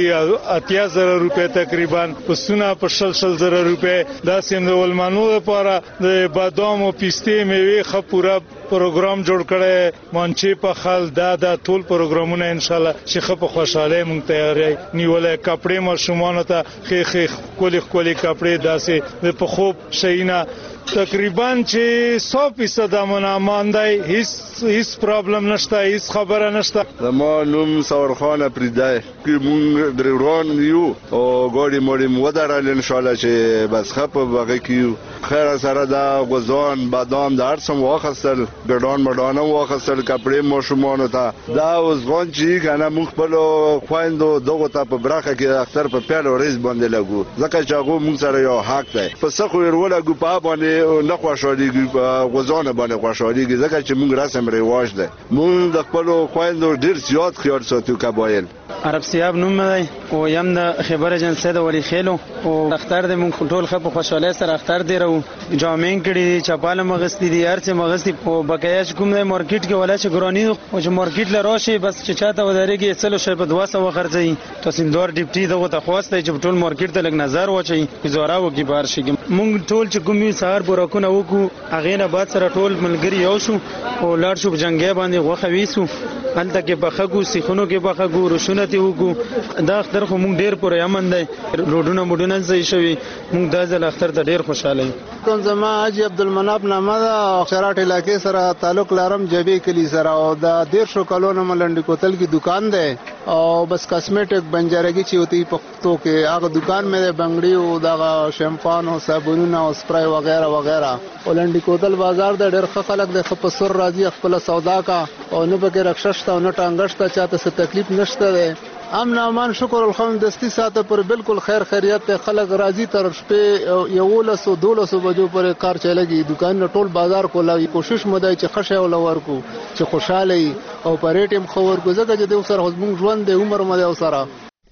80000 روپے تقریبا پسونه په 60000 روپے دا سیم د ولمانو لپاره د بادام او پیستې میوه خو پورا پروګرام جوړ کړي مانچې په خال دا ټول پروګرامونه ان شاء الله چې خو په خوشاله مونږ تیاری نیولې کپڑے مشومان ته خې کولی کپڑے داسې په خوب شینا تقریبا چې 100% امن امان دی هیڅ پرابلم نشته هیڅ خبره نشته.
زما نوم ثور خان پریدای کې مونږ درون یو او ګاډي مړی ودرل ان شاء الله چې بس خپ بغه کیو خیر سره دا غوزان بادام د هرڅم واخستل ګډان مډانه واخستل کپڑے مشومان ته دا اوس غون چې کنه مونږ په خويندو دغه ته په برخه کې اختر په پیل ورځ باندې لګو ځکه چې هغه مونږ سره یو حق دی په څه خو ورول ګو په باندې نه خوشاليږي غوزانه باندې خوشاليږي ځکه چې موږ رسم رواج ده موږ د خپل خويندو ډیر زیات خیال ساتو قبایل.
عرب سیاب نوم دی او یم د خیبر جنسه د ولی خېلو او اختر د مونږ ټول خپ خوشاله سره اختر دی رو جامین کړي چپاله مغستی دي هرڅه مغستی په بقایش کوم د مارکیټ کې ولا چې ګرانی او چې مارکیټ لراشه بس چې چاته ودرېږي څلو شی په 200 خرڅي تحصیلدار ډیپټي دغه ته خواسته چې ټول مارکیټ ته لګ نظر واچي گزاره وکي بار شي مونږ ټول چې کومي سهار بورکونه وکړو اغه نه بعد سره ټول ملګری یو شو او لاړ شو جنگي باندې غوخه ویسو هلته کې بخګو سیخونو کې بخګو رشونه تی وګو دا اختر خو مونږ ډیر پورې امن دی روډونه مډونه ځای شوی مونږ د ځل اختر ته ډیر خوشاله یو.
کوم زما حاجی عبدالمناب نامه دا شراټ علاقې سره تعلق لرم جبی کلی سره او دا 150 کلونو ملنډ کوتل کی دکان ده او بس کاسمیټک بنجارګي چې ہوتی پختو کې هغه دکان مې بنگړي او دا شیمپان او صابون او سپرای وغیرہ وغیرہ ولنډ کوتل بازار د ډیر خلک د خپسر راځي خپل سودا کا او نه بګه رخصشت او نه ټانګشت چاته څه تکلیف نشته ده امن امان شکر الحمدستی ساته پر بالکل خیر خیریت خلک راضی تر شپې یو 1200 بجو پر کار چلےږي دکان ټول بازار کولا کوشش مده چې خشه ولور کو چې خوشاله او پریټم خبر کو زګه چې د سر حزبون ژوند د عمر مده او سره.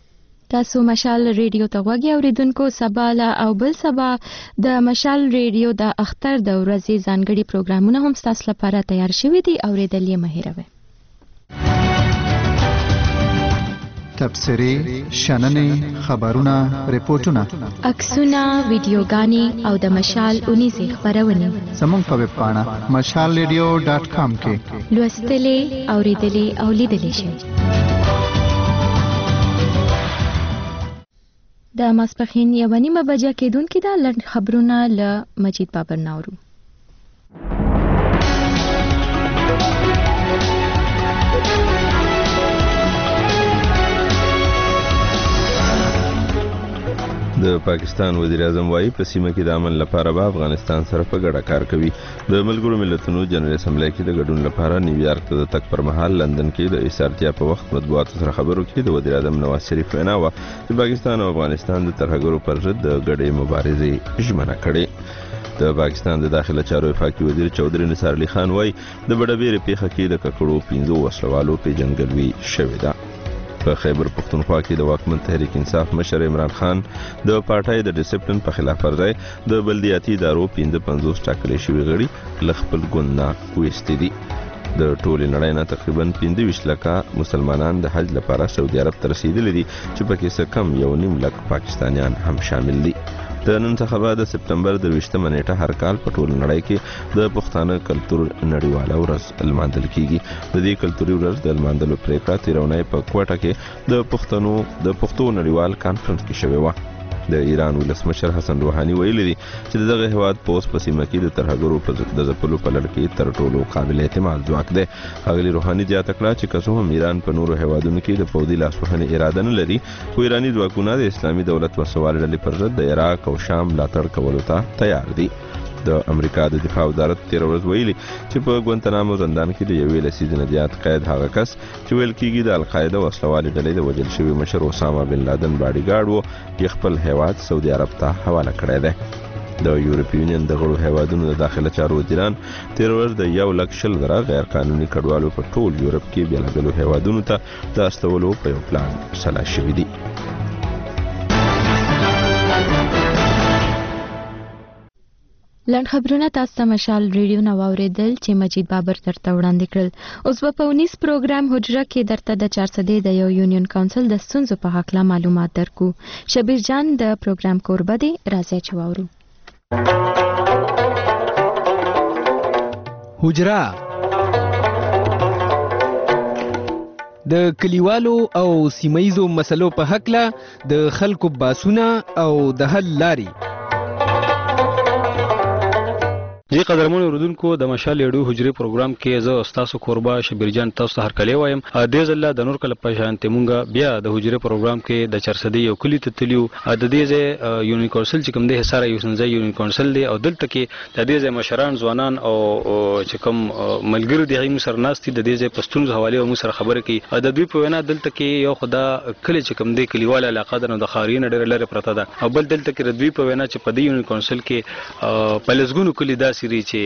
تاسو مشال ریډیو ته غوږی اوریدونکو سبا او بل سبا د مشال ریډیو د اختر د ورځې ځانګړي پروګرامونه هم تاسو لپاره تیار شوي دي اوریدل یې مهیروي.
تبصرې شننې خبرونه ریپورتونه
عکسونه ویډیوګانې او د مشال اونیزې خپرونې
زموږ په ویب پاڼه mashalradio.com کې
لوستلې اوریدلې او لیدلې شئ. د ماسپښین 1:30 بجې کېدونکې ده. لنډ خبرونه له مجید بابر ناورو.
د پاکستان وزیر اعظم وايي په سیمه کې د امن لپاره به افغانستان سره په ګډه کار کوي. د ملګرو ملتونو جنرال اسمبلی کې د ګډون لپاره نیویارک ته د تګ پر مهال لندن کې د ایثارتیا په وخت مطبوعاتو سره خبرو کې د وزیر اعظم نواز شریف وینا وه چې پاکستان او افغانستان د ترهګرو پر ضد د ګډې مبارزې ژمنه کړې. د پاکستان د داخله چارو وفاقي وزیر چودھری نثار علي خان وايي د بډبېرې پیښه کې د ککړو 15 وسلوالو پیژنګلوي شوې ده. په خیبر پختونخوا کې د واکمن تحریک انصاف مشر عمران خان د پارټۍ د ډیسپلین په خلاف ورزي د بلدیاتي ادارو 55 ټاکلې شوي غړي ل خپل ګوند نه ویستي دي. د ټولې نړۍ نه تقریبا 25 لکه مسلمانان د حج لپاره سعودي عرب ته رسیدلي دي چې پکې څه کم 1.5 لک پاکستانیان هم شامل دي. د نن څخه بعد د سپتمبر د 20 نیټه هر کال په ټول نړۍ کې د پښتانه کلتور نړیواله ورځ لمانځل کیږي. د دې کلتوري ورځ د لمانځلو پریکړه تیرونی په کوټه کې د پښتو نړیوال کانفرنس کې شوې وه. د ایران ولسمشر حسن روحاني ویلي دي چې دغه هیواد په اوس په سیمه کې د ترهګرو په ځپلو په لړ کې تر ټولو قابل اعتماد ځواک دی. ښاغلي روحاني زیاته کړه چې که څه هم ایران په نورو هیوادونو کې د پوځي لاسوهنې اراده نه لري، خو ایراني ځواکونه د اسلامي دولت وسوال ډلې پر ضد د عراق او شام ملاتړ کولو ته تیار دي. د امریکا د دفاع وزارت تیر ورځ ویلي چې په ګوانتنامو زندان کې د 1 لسیزې نه زیات قید هغه کس چې ویل کېږي د القاعده وسلوالې ډلې د وژل شوي مشر اسامه بن لادن باډي ګارډ و چې خپل هیواد سعودي عرب ته حواله کړی دی. د یورپی یونین د غړو هیوادونو د داخله چارو وزیران تیر ورځ د 1,00,000 غیر قانوني کډوالو په ټول یورپ کې بیلابیلو هیوادونو ته د استولو په یو پلان سلا شوي دي.
لنډ خبرونه تاسو ته مشال ریډیو نو اوریدل چې مجید بابر درته وړاندې کړل. اوس په 19 پروګرام حجره کې درته د 400 د یو یونین کونسل د ستونزو په حق لا معلومات درکو. شبیر جان د پروګرام کوربه دی، راځي چې واورو.
حجره د کلیوالو او سیمایزو مسلو په حق لا د خلکو باسونه او د حل لاري.
جی قدرمن اوردونکو د مشال ریډیو حجرې پروګرام کې زه استاد کوربه شبیر جان تاسو ته هرکلی وایم. د ځله د نور کله په شانته مونږه بیا د حجرې پروګرام کې د 400 یو کلی ته تلیو. د دې ځای یونین کونسل چې کوم د حصار یوسنځي یونین کونسل دی او دلته کې د دې ځای مشران ځوانان او چې کوم ملګری دی هم سره ناستي د دې ځای پښتون حواله او سره خبره کوي. د دوی په وینا دلته کې یو خدا کلی چې کوم د کلیواله علاقه د خارین ډېر لري پرته ده او بل دلته کې دوی په وینا چې په دې یونین کونسل کې پلسګونو کلی دا سری چې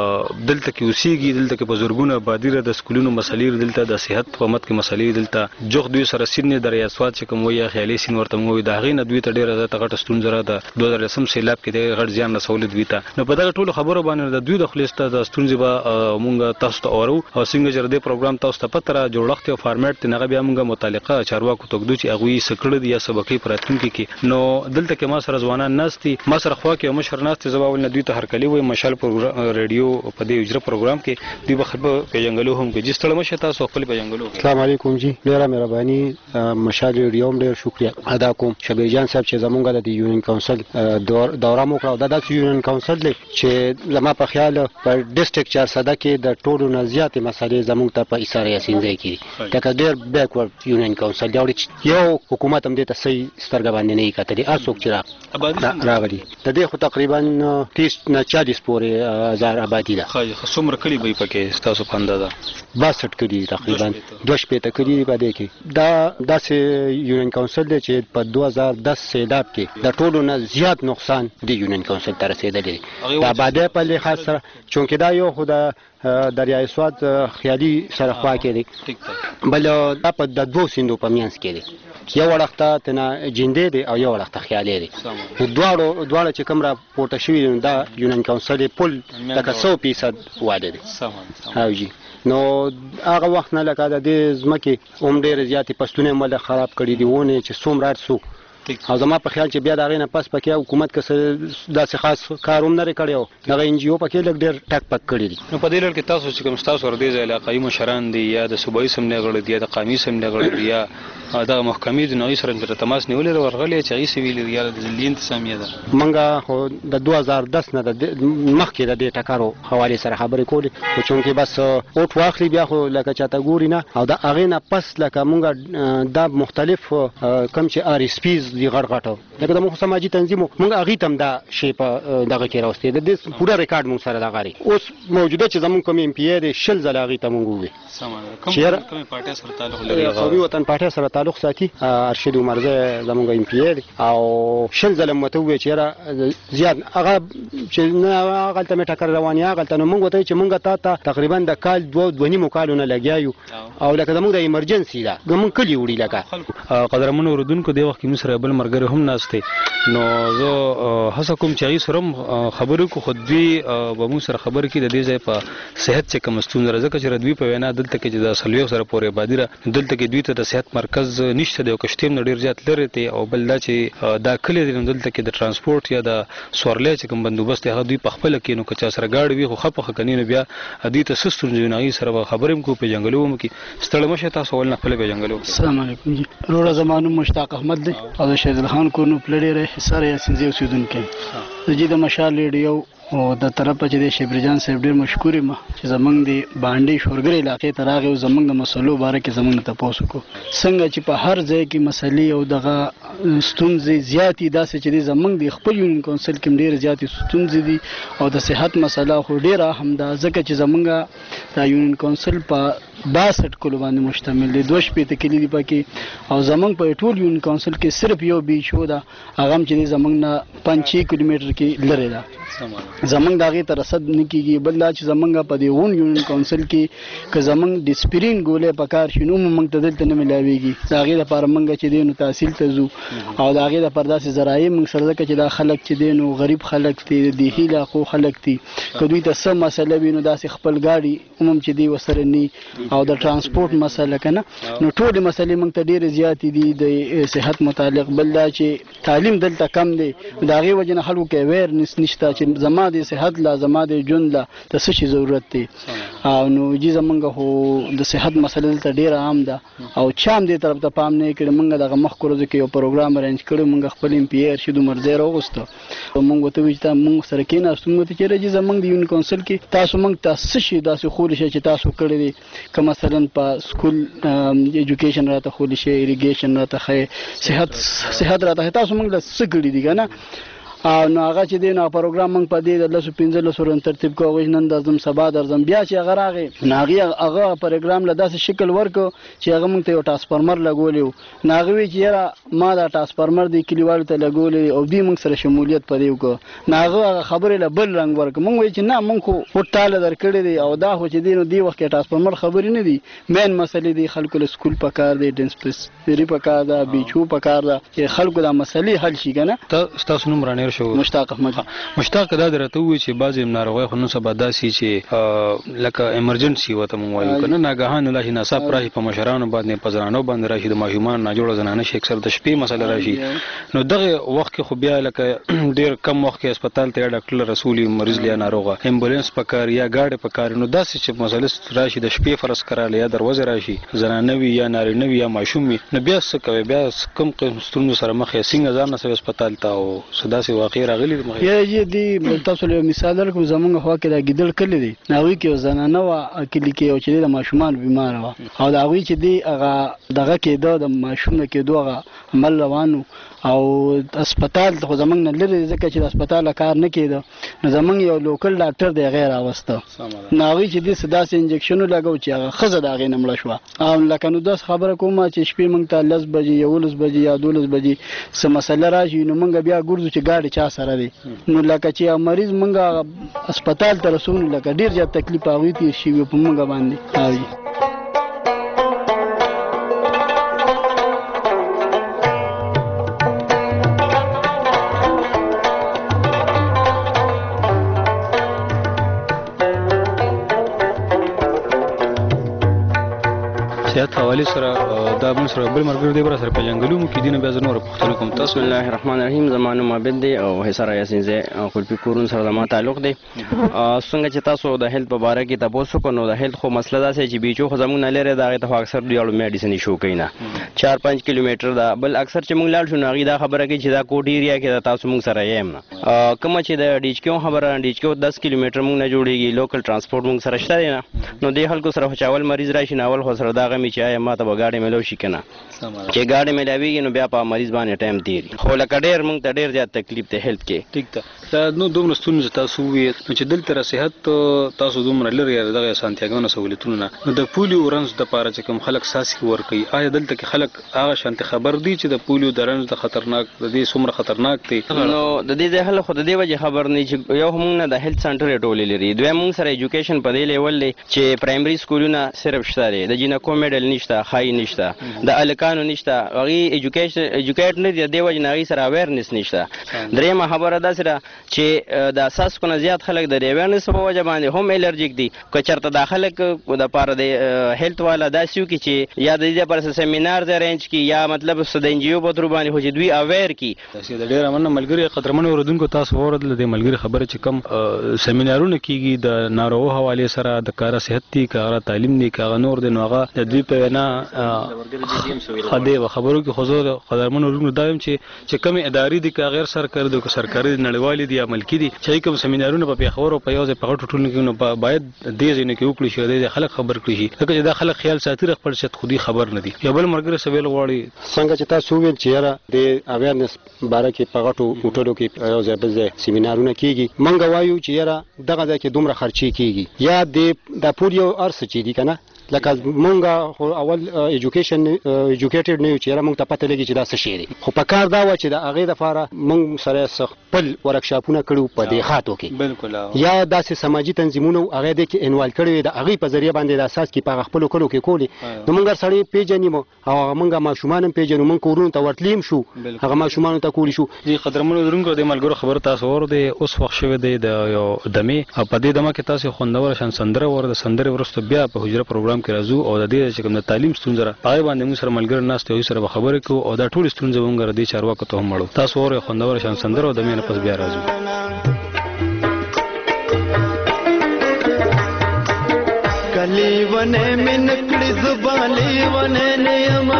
دلته کې اوسېږي، دلته کې بزرګونه بادیره د سکولونو مسلې دلته د صحت په مت کې مسلې دلته جوخ دوی سره سینې د ریاست چې کوم وایي خیالي سین ورته موي دا غي نه دوی ته ډیره د تغټ ستون زره د 2010 سیلاب کې د غړ ځان رسول دوی ته نو په دغه ټولو خبرو باندې د دوی د خلیسته د ستونزې به مونږ تاسو ته اورو او څنګه چې د پروګرام تاسو ته پته را جوړښت او فارمیټ ته نه بیا مونږ متعلقه چارواکو توګدو چې هغه یې سکړه دي یا سبقې پراتونکو کې نو دلته کې ما سره ځوانان ناستي ما سره خوا کې مشر ناستي زباول نه دوی ته هرکلی وي مشال ریډیو په دې اجرا پروګرام کې دوی بخبر پیژنګلو هم کې جس تړه مشه تاسو خپل پیژنګلو.
السلام علیکم جی ډیره مهرباني مشال ریډیو هم ډیر شکریہ ادا کوم شبیر جان صاحب چې زمونږ د یونین کونسل دوره مو کړو د یونین کونسل چې لمه په خیال په ډیسټریکټ 400 کې د ټولو نه زیاتې مسالې زمونږ ته په ایثار یاسین ځای کې دا ډیر بیکورډ یونین کونسل دا یو حکومت هم دې ته صحیح سترګ باندې نه کتلې ارڅوک چې راغلي د دې خو تقریبا 30 نه 40 پورې هزار آبادی ده.
خای څومره کلی به پکې تاسو په اندازه
62 کلی تقریبا 2 کلی باندې کې دا داسې یونین کونسل دی چې په 2010 سیلاب کې د ټولو نه زیات نقصان د یونین کونسل ته رسیدلی د آبادی په لحاظ سره چونکې دا یو خو د دریای سواد خیالي سره خوا کې دی بل دا په د دوه سیندو په میانس کې دی یو وړخته تنه جندې دی او یو وړخته خیالي دی دواړه چې کوم را پورته شوي دا یونین کونسل پل تک 100% واده دی او جی نو هغه وخت نه لکه د دې ځمکې هم ډېرې زیاتې پستونې مله خراب کړي دي ونې چې څومره څو او زما په خیال چې بیا د هغې نه پس پکې حکومت که څه داسې خاص کار هم نه دی کړی او دغه NGO پکې لږ ډېر ټک پک کړي دي.
نو په دې لړ کې تاسو چې کوم ستاسو ورته ځای علاقایي مشران دي یا د صوبایي اسمبلۍ غړي دي یا د قومي اسمبلۍ غړي دي یا دغه محکمې د نوي سره تماس نیولې ورغلې چې هغې څه ویلي دي یا د ځلي انتظامیه ده؟
موږ خو د 2010 نه مخکې د دې ټکرو حوالې سره خبرې کولې خو چونکې بس اوټ واخلي بیا خو لکه چاته ګوري نه او د هغې نه پس لکه موږ دا مختلف کوم چې RSPs دي غټ غټ لکه د مخ سماجي تنظیم موږ هغې ته هم دا شی په دغه کې راوستې د دې پوره ریکارډ موږ سره دغه لري. اوس موجوده چې زموږ کوم MPA دی 20 ځله هغې ته موږ وویل
کومې پارټۍ سره تعلق لري؟
قومي وطن پارټۍ سره تعلق ساتي ارشد عمرزی زموږ MPA دی او 20 ځله مو ته وویل چې یاره زیات هغه چې نه هغلته مې ټکر روانې هغلته نو موږ ورته وایو چې موږ ته تقریبا د کال 2.5 کالونه لګیا یو او لکه زموږ د ایمرجنسي ده زموږ کلي وړي لکه
قدرمنو اورېدونکو دې وخت کې موږ سره بل ملګری هم ناست دی نو زه هڅه کوم چې هغې سره هم خبرې وکړو خو دوی به موږ سره خبرې کړي د دې ځای په صحت چې کومه ستونزه ده ځکه چې دوی په وینا دلته کې چې د 40 سره پورې آبادي ده دلته کې دوی ته د صحت مرکز نشته دی او کشتې هم ډېر زیات لرې دی او بل دا چې دا کلي دی نو دلته کې د ترانسپورټ یا د سورلۍ چې کوم بندوبست دی هغه دوی په خپله کې نو که چا سره ګاډي وي خو ښه پخه کني نو بیا دوی ته څه ستونزې وي نو هغې سره به خبرې هم کوو پېژنګلو هم وکړي. ستړی مه شئ تاسو اول نه خپله پېژنګلو وکړئ.
السلام علیکم جی وروره زما نوم مشتاق احمد دی او د شهزاد خان کور نو پلړی رې حصار یاسینزی اوسېدونکی زه جی د مشال ریډیو او د طرفه چې د شبرجان صاحب ډېر مشکور یم چې زمونږ د باندې شورګر علاقې ته راغی او زمونږ د مسلو باره کې زمونږ ته تپوس وکړو څنګه چې په هر ځای کې مسلې او دغه ستونزې زیاتې داسې چې د زمونږ د خپل یونین کونسل کې ډېرې زیاتې ستونزې دي او د صحت مسله خو ډېره اهم ده ځکه چې زمونږ د یونین کونسل په 62 کلو باندې مشتمل دی 2 کلی دی پکې او زمونږ په ټول یونین کونسل کې صرف یو بیچو ده هغه هم چې زمونږ نه 5 کیلومتر کې لري ده زمونږ د هغې ته رسد نه کېږي بل دا چې زمونږ په دې غون یونین کونسل کې که زمونږ ډسپرین ګولۍ په کار شي نو موږ ته دلته نه میلاویږي د هغې دپاره موږ چې دی نو تحصیل ته ځو او د هغې دپاره داسې ذرایع موږ سره ځکه چې دا خلک چې دی نو غریب خلک دي د دیهي علاقو خلک دي که دوی ته څه مسله وي نو داسې خپل ګاډي هم چې دی ورسره ني او د ترانسپورټ مسله که نه نو ټولې مسلې موږ ته ډېرې زیاتې دي د صحت متعلق بل دا چې تعلیم دلته کم دی د هغې وجې نه خلکو کې اویرنس نشته چې زما د صحت لا زما د ژوند لا د څه شي ضرورت دی او نو جی زمونږ خو د صحت مسله دلته ډېره عام ده او چا هم دې طرف ته پام نه کړی موږ دغه مخکې ورځو کې یو پروګرام ارینج کړی موږ خپل MPA ارشد عمرزی راوغوسته موږ ورته وویل چې موږ سره کېناستو موږ ته چېرې چې زمونږ د یونین کونسل کې تاسو موږ ته څه شي داسې ښودلی شئ چې تاسو کړی دی که مثلا په سکول ایجوکیشن راته ښودلی شئ ایریګیشن راته ښیې صحت راته ښیې تاسو موږ له څه کړي دي که نه نو هغه چې دی نو پروګرام موږ په دې د 15 ورځو ترتیب کوو هغوی نن درځم سبا درځم بیا چې هغه راغی نو هغه پروګرام له داسې شکل ورکړو چې هغه موږ ته یو ټرانسفارمر لګولی و نو هغه وایي چې یاره ما دا ټرانسفارمر دی کلیوالو ته لګولی او دوی موږ سره شمولیت په دې وکړو نو هغه خبرې له بل رنګ ورکړو موږ وایو چې نه موږ خو ټاله درکړې دی او دا خو چې دی نو دې وخت کې ټرانسفارمر خبرې نه دي مین مسلې دي خلکو له سکول په کار دی ډسپنسري په کار ده بیچو په کار ده چې خلکو دا مسلې حل شي که نه.
ستاسو نوم رانیر شو؟
مشتاق احمد.
مشتاق دا درته ووایي چې بعضې ناروغۍ خو نن سبا داسې چې لکه ایمرجنسي ورته موږ وایو که نه ناګهانه راشي ناڅاپ راشي په مشرانو باندې په زنانو باندې راشي د ماشومان ناجوړه زنانه شي اکثر د شپې مسله راشي نو دغه وخت کې خو بیا لکه ډېر کم وخت کې هسپتال ته یا ډاکټر رسولي مریض یا ناروغه ایمبولینس په کار یا ګاډی په کار نو داسې چې مسله راشي د شپې فرض کراله یا دروازه راشي زنانه وي یا نارینه وي یا ماشوم وي نو بیا څه کوي بیا کوم ستونزو سره مخ یې څنګه ځان رسوي هسپتال ته او څه داسې واقع راغلي
یا دی تاسو له مثال درکوم زمونږ خوا کې د ګیدړ کلی دی هغوی کې یو زنانه وه کلي کې یو چې دی د ماشومان بیماره وه او د هغوی چې دی هغه دغه کېده د ماشوم نه کېدو هغه عمل روان و او هسپتال خو زمونږ نه لرې ځکه چې د هسپتال کار نه کېده نو زمونږ یو لوکل ډاکټر دی هغې راوسته نو هغوی چې دی څه داسې انجکشن ولګو چې هغه ښځه د هغې نه مړه شوه او لکه نو داسې خبره کومه چې شپې موږ ته 10 بجې 11 بجې یا 12 بجې څه مسله راشي نو موږ بیا ګرځو چې ګاډي چا سره دی نو لکه چې مریض موږ هسپتال ته رسو لکه ډېر زیات تکلیف هغوی تېر شوي په موږ باندې هغوی
صحت حواله سره دا موږ سره بل مرګ دی بر سره په جنگلو کې دینه بیا زنور پښتون کوم تاسو.
بسم الله الرحمن الرحیم. زمانو معبد دی او حسار یاسین زه خپل کورون سره ما تعلق دی. څنګه چې تاسو د هیلث په اړه کې تاسو کو نو د هیلث خو مسله دا چې بیچو خو زموږ نه لري دا ته اکثر دیالو میډیسن شو کینا 4-5 کیلومتر دا بل اکثر چې موږ لاړ شو نو دا خبره کې چې دا کوټ ایریا کې تاسو موږ سره یم کوم چې د ډیچکو خبره ډیچکو 10 کیلومتر موږ نه جوړیږي لوکل ترانسپورت موږ سره شته نه نو د خلکو سره چاول مریض راشي ناول خو سره دا غمی چې ما ته وګاډي ملو شي کنه چې ګاډي ملاویږي نو بیا په مریض باندې ټایم تیری خو لکه ډیر موږ ته ډیر زیات تکلیف ته هیلث کې.
ټیک ده نو دومره ستونزې تاسو وی چې دلته صحت تاسو دومره لري دغه سانتیاګانو سہولتونه نو د پولیو رنز د پاره چې کوم خلک ساسي ور کوي آیا دلته کې خلک هغه شانت خبر دي چې د پولیو د رنز د خطرناک د دې څومره خطرناک دي
نو د دې ځهله خو د دې وجه خبر نه چې یو موږ نه د هیلث سنټر ټولې لري دوی موږ سره ایجوکیشن په دې لیول دی چې پرایمري سکولونه صرف شته دي د جینکو میډل نشته خای نشته د الکانو نشته هغه ایجوکیټ نه دی د وجه نه سره اویرنس نشته. درېمه خبره ده سره چې د اساس کو نه زیات خلک د اویرنس په وجه باندې هم الرجیک دي که چرته د خلک د پاره د هیلث والا داسیو کې چې یا د دې پر سیمینار د رینج کې یا مطلب د انجیو په تر باندې هو چې دوی اویر کی
د ډیر امن ملګری قدرمن اوردونکو تاسو اوردل د ملګری خبره چې کم سیمینارونه کیږي د ناروغ حواله سره د کار صحت دي کار تعلیم دي کار نور د نوغه د دوی په نه خدای خبرو کې حضور قدرمن اوردونکو دایم چې کم اداري دي که غیر سرکاري دي که سرکاري نړیوالي دي یا ملکی دي چې کوم سیمینارونه په پیښور او په یوځ په غټو ټولنو کې نو باید دې ځینې کې وکړي شي د خلک خبر کړي شي لکه چې دا خلک خیال ساتي خپل شت خودي خبر نه دي یا بل مرګره سویل غواړي
څنګه چې تاسو ویل چې را د اویرنس باره کې په غټو هوټلو کې یو ځای بل ځای سیمینارونه کیږي منګه وایو چې را دغه ځای کې دومره خرچي کیږي یا د پولیو ارس چې دي کنه لکه مونږه اول ایجوکیټډ نه یو چې موږ ته پته لګي چې دا څه شی دی خو په کار دا و چې د هغې دپاره موږ سره خپل ورکشاپونه کړو په دېخاتو کې
بالکل
یا داسې سماجي تنظیمونه هغې دې کې انوالو کړي وي د هغې په ذریعه باندې د اساس کې په هغه خپلو کلو کې کولې نو موږ سړی پیژني مو او هغه موږ ماشومان هم پیژنو موږ کورونو ته ورتلیم شو هغه ماشومانو ته کولی شو.
قدرمنو درونکو د ملګرو خبر تاسو ور دی اوس وخت شوی دی د یو دمې په دې دمه کې تاسو خوندور شان سندره ور د سندره ورسته بیا په حجره پروګرام کې راځو او د دې چې کوم د تعلیم ستونزه پای باندې موږ سره ملګر ناست یو سره خبرې کوو او دا ټول ستونزه موږ د چارواکو ته هم مړو تاسو ور خوندور شان سندره او د مینه پس بیا راځو.
کلی ونه من کړي زبالي ونه نیم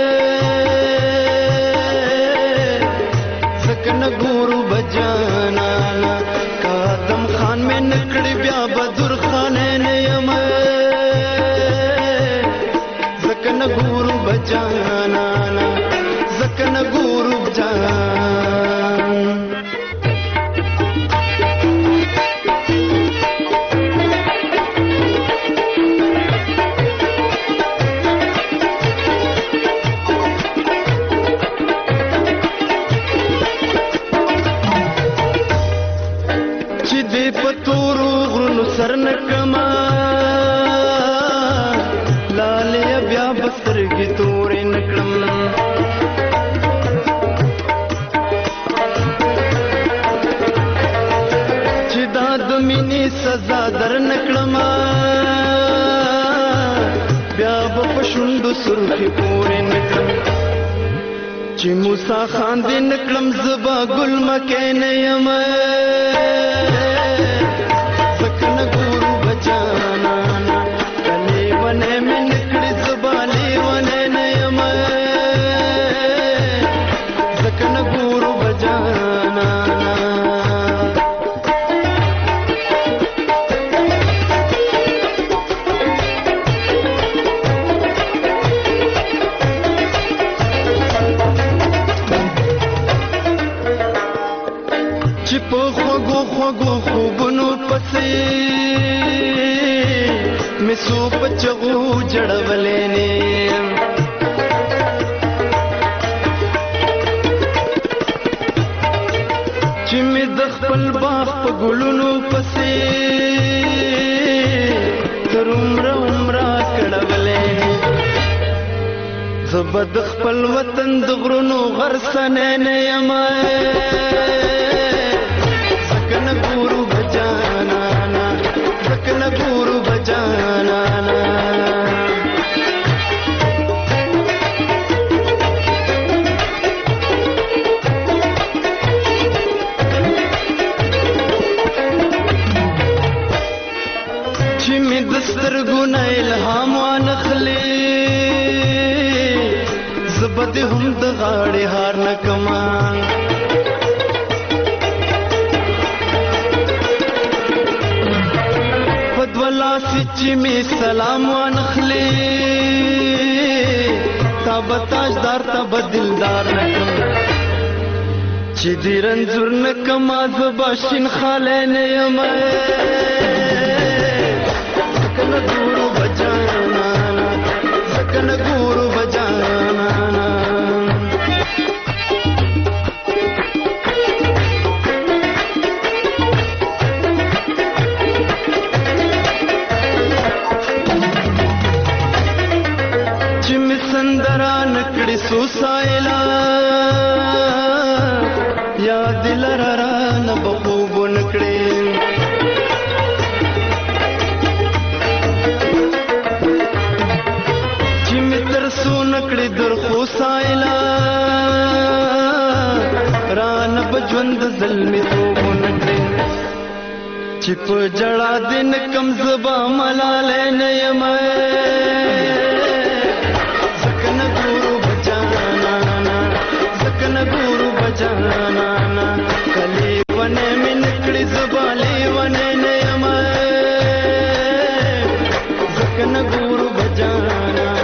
سکن ګورو بجانا قدم خان من کړي بیا بدر خان نیم زکن ګورو بجانا زکن ګورو بجان سرنکما لاله بیا بسترګي تورې نکړم چې دا د مینې سزا در نکړم بیا په شونډو سرخي پورې نکړم چې موسی خان دې نکړم زبا ګل مکه نه یم خوږو خوبونو پسې مې سو پچغو جړولې نه چې مې د خپل باغ په ګلونو پسې تر عمره کړولې زبد خپل وطن د غرونو غرسنه نه یم ګورو بجانا زکن ګورو بجانا بد هم د غاړې هار نه کما پدولا سچ می سلام وانخلی تا بتاجدار تا بدلدار نه کما چې دې رنځور نه کما زباشین خاله نه یم سکن ګورو بجانا سکن ګورو بجانا چې می سندرا نکړې سو سایلا یا دل را نه بخوب نکړې چې می تر سو نکړې در خو سایلا را نه بجوند ظلم تو نکړې چې په جړا دین کم زبا ملاله نه یم سکن ګورو بجانا سکن ګورو بجانا کلی ونه من کړي زبالي ونه نه یم سکن ګورو بجانا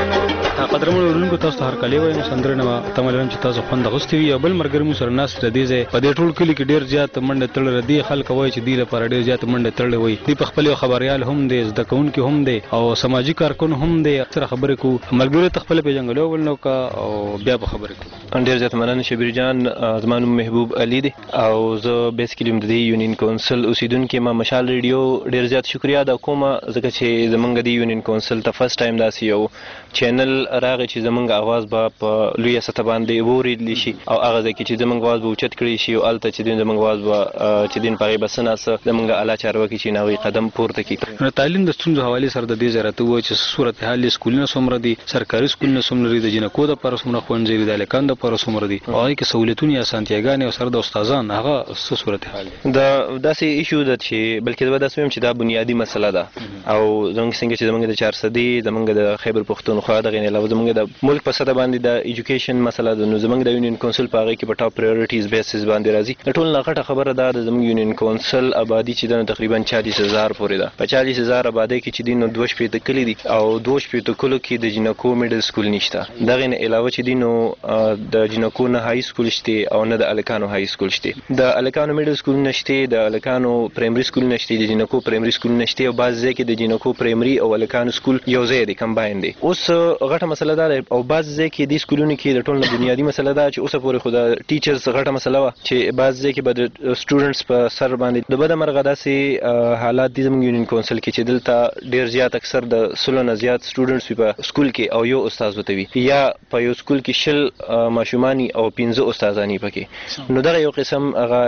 قدرمن ورونکو تاسو هر کلی وایم سندرنه تملم چې تاسو خوند غوستي وي بل مرګر مو سره ناس ردی زه په دې ټول کلی کې ډیر زیات منډه تړل ردی خلک وای چې دی لپاره ډیر زیات منډه تړل وي دی په خپل خبريال هم دی زده کوونکي هم دی او سماجی کارکون هم دی اکثر خبرې کو مرګر ته خپل پیژنګلو ولنو کا او بیا په خبرې کو
ډیر زیات مننه شبیر جان زمانو محبوب علي دی او زه بیسیکلی د یونین کونسل اوسیدونکو ما مشال ریډیو ډیر زیات شکریا ادا کوم ځکه چې زمونږ د یونین کونسل ته فرست ټایم داسې یو چینل راغی چې زمونږ اواز به په لوی سطح باندې وریدل شي او هغه ځکه چې زمونږ اواز به اوچت کړي شي او الته چې زمونږ اواز به چې دین پغې بسنه زمونږ اعلی چارواکي چې نوې قدم پورته کړي
نو تعلیم د ستونزو حواله سره د دې زراته و چې صورتحال سکولونه څومره دي سرکاري سکولونه څومره دي د جنکو د پر څومره خوندې دي د لیکان د پر څومره دي او هغه کې سہولتونه یا سانتیاګانې او سره د استادان هغه څه صورتحال
دا داسې ایشو ده چې بلکې دا داسې چې دا بنیادی مسله ده او زموږ څنګه چې زموږ د 400 زموږ د خیبر پښتونخوا د غین علاوه زموږ د ملک په سطح باندې د ایجوکیشن مسله ده نو زموږ د یونین کونسل په هغه کې په ټاپ پرایورټیز بیسز باندې راځي ټول نه غټه خبره ده د زموږ یونین کونسل آبادی چې د تقریبا 40000 پورې ده په 40000 آبادی کې چې دینو 2 کلی دي او 2 کلو کې د جنکو میډل سکول نشته دغه نه علاوه چې دینو د جنکو نه های سکول شته او نه د الکانو های سکول شته د الکانو میډل سکول نشته د الکانو پرایمري سکول نشته د جنکو پرایمري سکول نشته او بعض ځای کې د جنکو پرایمري او الکانو سکول یو ځای دي کمباین دي اوس غټه مسله ده او بعض ځای کې د سکولونو کې د ټول بنیادی مسله ده چې اوس پورې خو د ټیچرز غټه مسله و چې بعض ځای کې به د سټوډنټس په سر باندې د بده مرغه داسې حالات دي زموږ یونین کونسل کې چې دلته ډیر زیات اکثر د سلو نه زیات سټوډنټس په سکول کې او یو استاد وته وي یا په یو سکول کې شل ماشومانی او 15 استادانی پکې نو دا یو قسم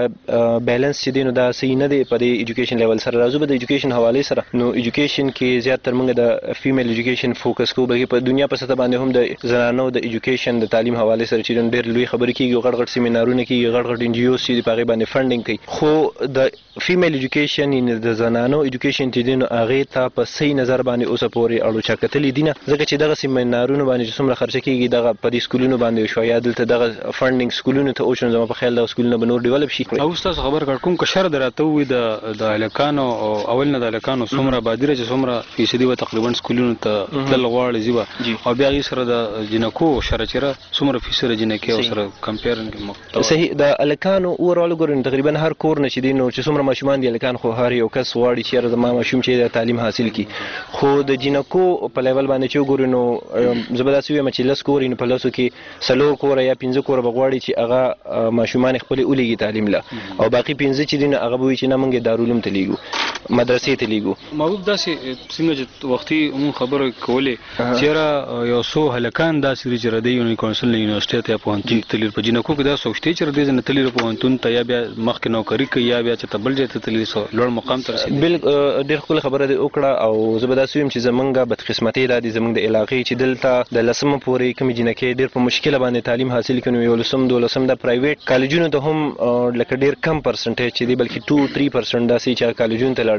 بیلانس چې دینو دا صحیح نه دی په د ایجوکیشن لیول سره راځو به د ایجوکیشن حواله سره نو ایجوکیشن کې زیات تر موږ د فیمیل ایجوکیشن فوکس کوو بلکې په دنیا په سطح باندې هم د زنانو د ایجوکیشن د تعلیم حواله سره چې ډېر لوی خبرې کیږي غړ سیمینارونه کیږي غړ ان جی او سی په هغه باندې فندینګ کوي خو د فیمیل ایجوکیشن ان د زنانو ایجوکیشن چې دینو هغه ته په صحیح نظر باندې اوسه پورې اړو چکتلې دینه ځکه چې دغه سیمینارونه باندې څومره خرچ کیږي دغه په دې سکولونو باندې شویا دلته دغه فندینګ سکولونو ته اوچن زما په خیال د سکولونو بنور ډیولپ شي
او تاسو خبر کړ کوم که شر دراته وي د الکانو او اول نه د الکانو څومره بادره چې څومره فیصدي و تقریبا سکولونو ته تل غواړي زیبا او بیا یې سره د جنکو شرچره څومره فیصد جنکه او سره کمپیرن
صحیح د الکانو اورال ګورن تقریبا هر کور نه چې دینو چې څومره ماشومان دي الکان خو هر یو کس واړي چې زما ماشوم چې تعلیم حاصل کی خو د جنکو په لیول باندې چې ګورنو زبرداسي وي چې لس کور نه په لاسو کې سلو کور یا 15 کور بغواړي چې هغه ماشومان خپل اوليږي تعلیم لا او باقي 15 چې دین هغه وي چې نه مونږه دارالعلوم ته لیګو مدرسې ته لیګو
محبوب داسې څنګه چې وختي مون خبره کولې چیرې یو څو هلکان داسې چې ردی یونی کونسل یونیورسيټي ته پوهنتون تلیر په جنکو کې دا سوچتي چې ردی نه تلیر پوهنتون ته یا بیا مخکې نوکری کوي یا بیا چې تبل ځای ته تلیر سو لوړ مقام ته رسیدي
بل ډېر خپل خبره دی وکړه او زبرداسي ويم چې زمونږه بدقسمتي د زمونږ د علاقې چې دلته د لسمه پورې کوم جنکې ډېر په مشکله باندې تعلیم حاصل کړي یو لسم دولسم د پرایویټ کالجونو ته هم لکه ډېر کم پرسنټیج چې دی بلکې 2-3% داسې چې کالجونو ته لاړ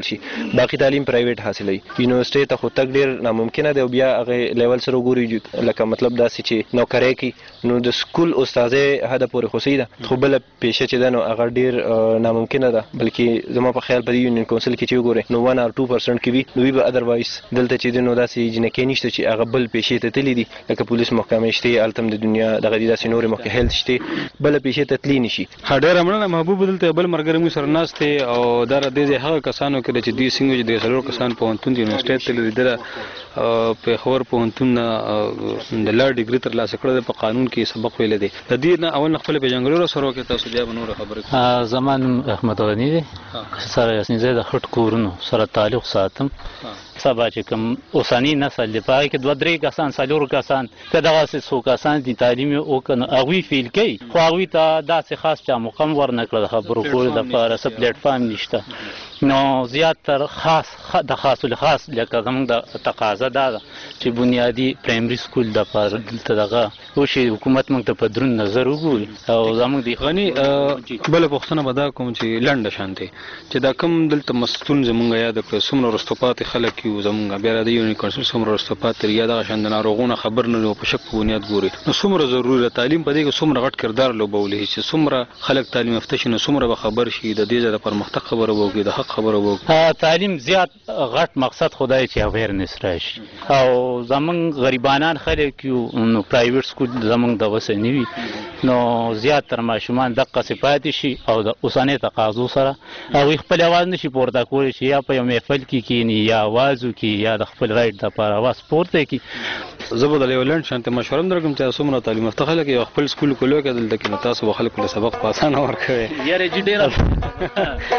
حاصل شي باقي تعلیم پرایویټ حاصلوي یونیورسيټي ته خو تک ډیر ناممکنه دی او بیا هغه لیول سره وګوري لکه مطلب داسې چې نوکرۍ کې نو د سکول استادې هدا پورې خوسي ده خو بل پیشه چې ده نو هغه ډیر ناممکنه ده بلکې زما په خیال په یونین کونسل کې چې وګوري نو 1 or 2% کې وي نو به اذروایز دلته چې نو داسې جنکې نشته چې هغه بل پیشه ته تللی دي لکه پولیس محکمه شته التم د دنیا دغه داسې نور محکمه هیلث شته بل پیشه ته تللی نشي
ډېر مننه محبوب دلته بل مرګري مو سره ناشته او دا د دې هغه کسانو کې چې دوی څنګه د سلور کسان په انتون یونیورسيټي ته لیدل په خبر په انتون د لا ډیګري تر لاسه کړل په قانون کې سبق ویل دي د دې نه اول خپل په جنگلو سره کې تاسو بیا نور خبره
زمان احمد غنی دی سره یاسین زید خټ کورونو سره تعلق ساتم سبا چې کوم اوسانی نسل دی پای کې 2-3 کسان سلور کسان که دغه څو کسان دي تعلیم او کنه هغه فیل کوي خو هغه ته داسې خاص چا مقام ورنکړه خبرو کول د لپاره څه پلیټ فارم نشته نو زیات تر خاص د خاص الخاص لکه زموږ د تقاضا ده چې بنیادی پرایمري سکول د لپاره دلته دغه او شي حکومت موږ ته په درون نظر وګوري او زموږ د
غني بل پښتنه بدا کوم چې لنډه شانتي چې دا کوم دلته مسئول زموږ یاد کړ سمره رستوپات خلک یو زموږ بیا د یونین کونسل سمره رستوپات یا د شاندنا روغونه خبر نه په شک بنیاد ګوري نو سمره ضروري تعلیم په دې کې سمره غټ کردار لوبولې چې سمره خلک تعلیم یافته شي نو سمره به خبر شي د دې د پرمختګ خبره وګړي د حق خبره وګړي
تعلیم زیات غټ مقصد خدای چې اویرنس راشي او زمونږ غریبانان خلک یو نو پرایویټ سکول زمونږ د وسه نیوي نو زیات تر ماشومان دغه صفات شي او د اوسانه تقاضو سره او خپل आवाज نشي پورته کولی چې یا په یو محفل کې کینی یا आवाज کی یا د خپل رائټ د لپاره आवाज پورته کی
زبر د لیولند شانته مشورم درکم چې سمره تعلیم یافته خلک یو خپل سکول کولو کې دلته کې تاسو خلکو له سبق په اسانه ورکوي
یاره جی ډیر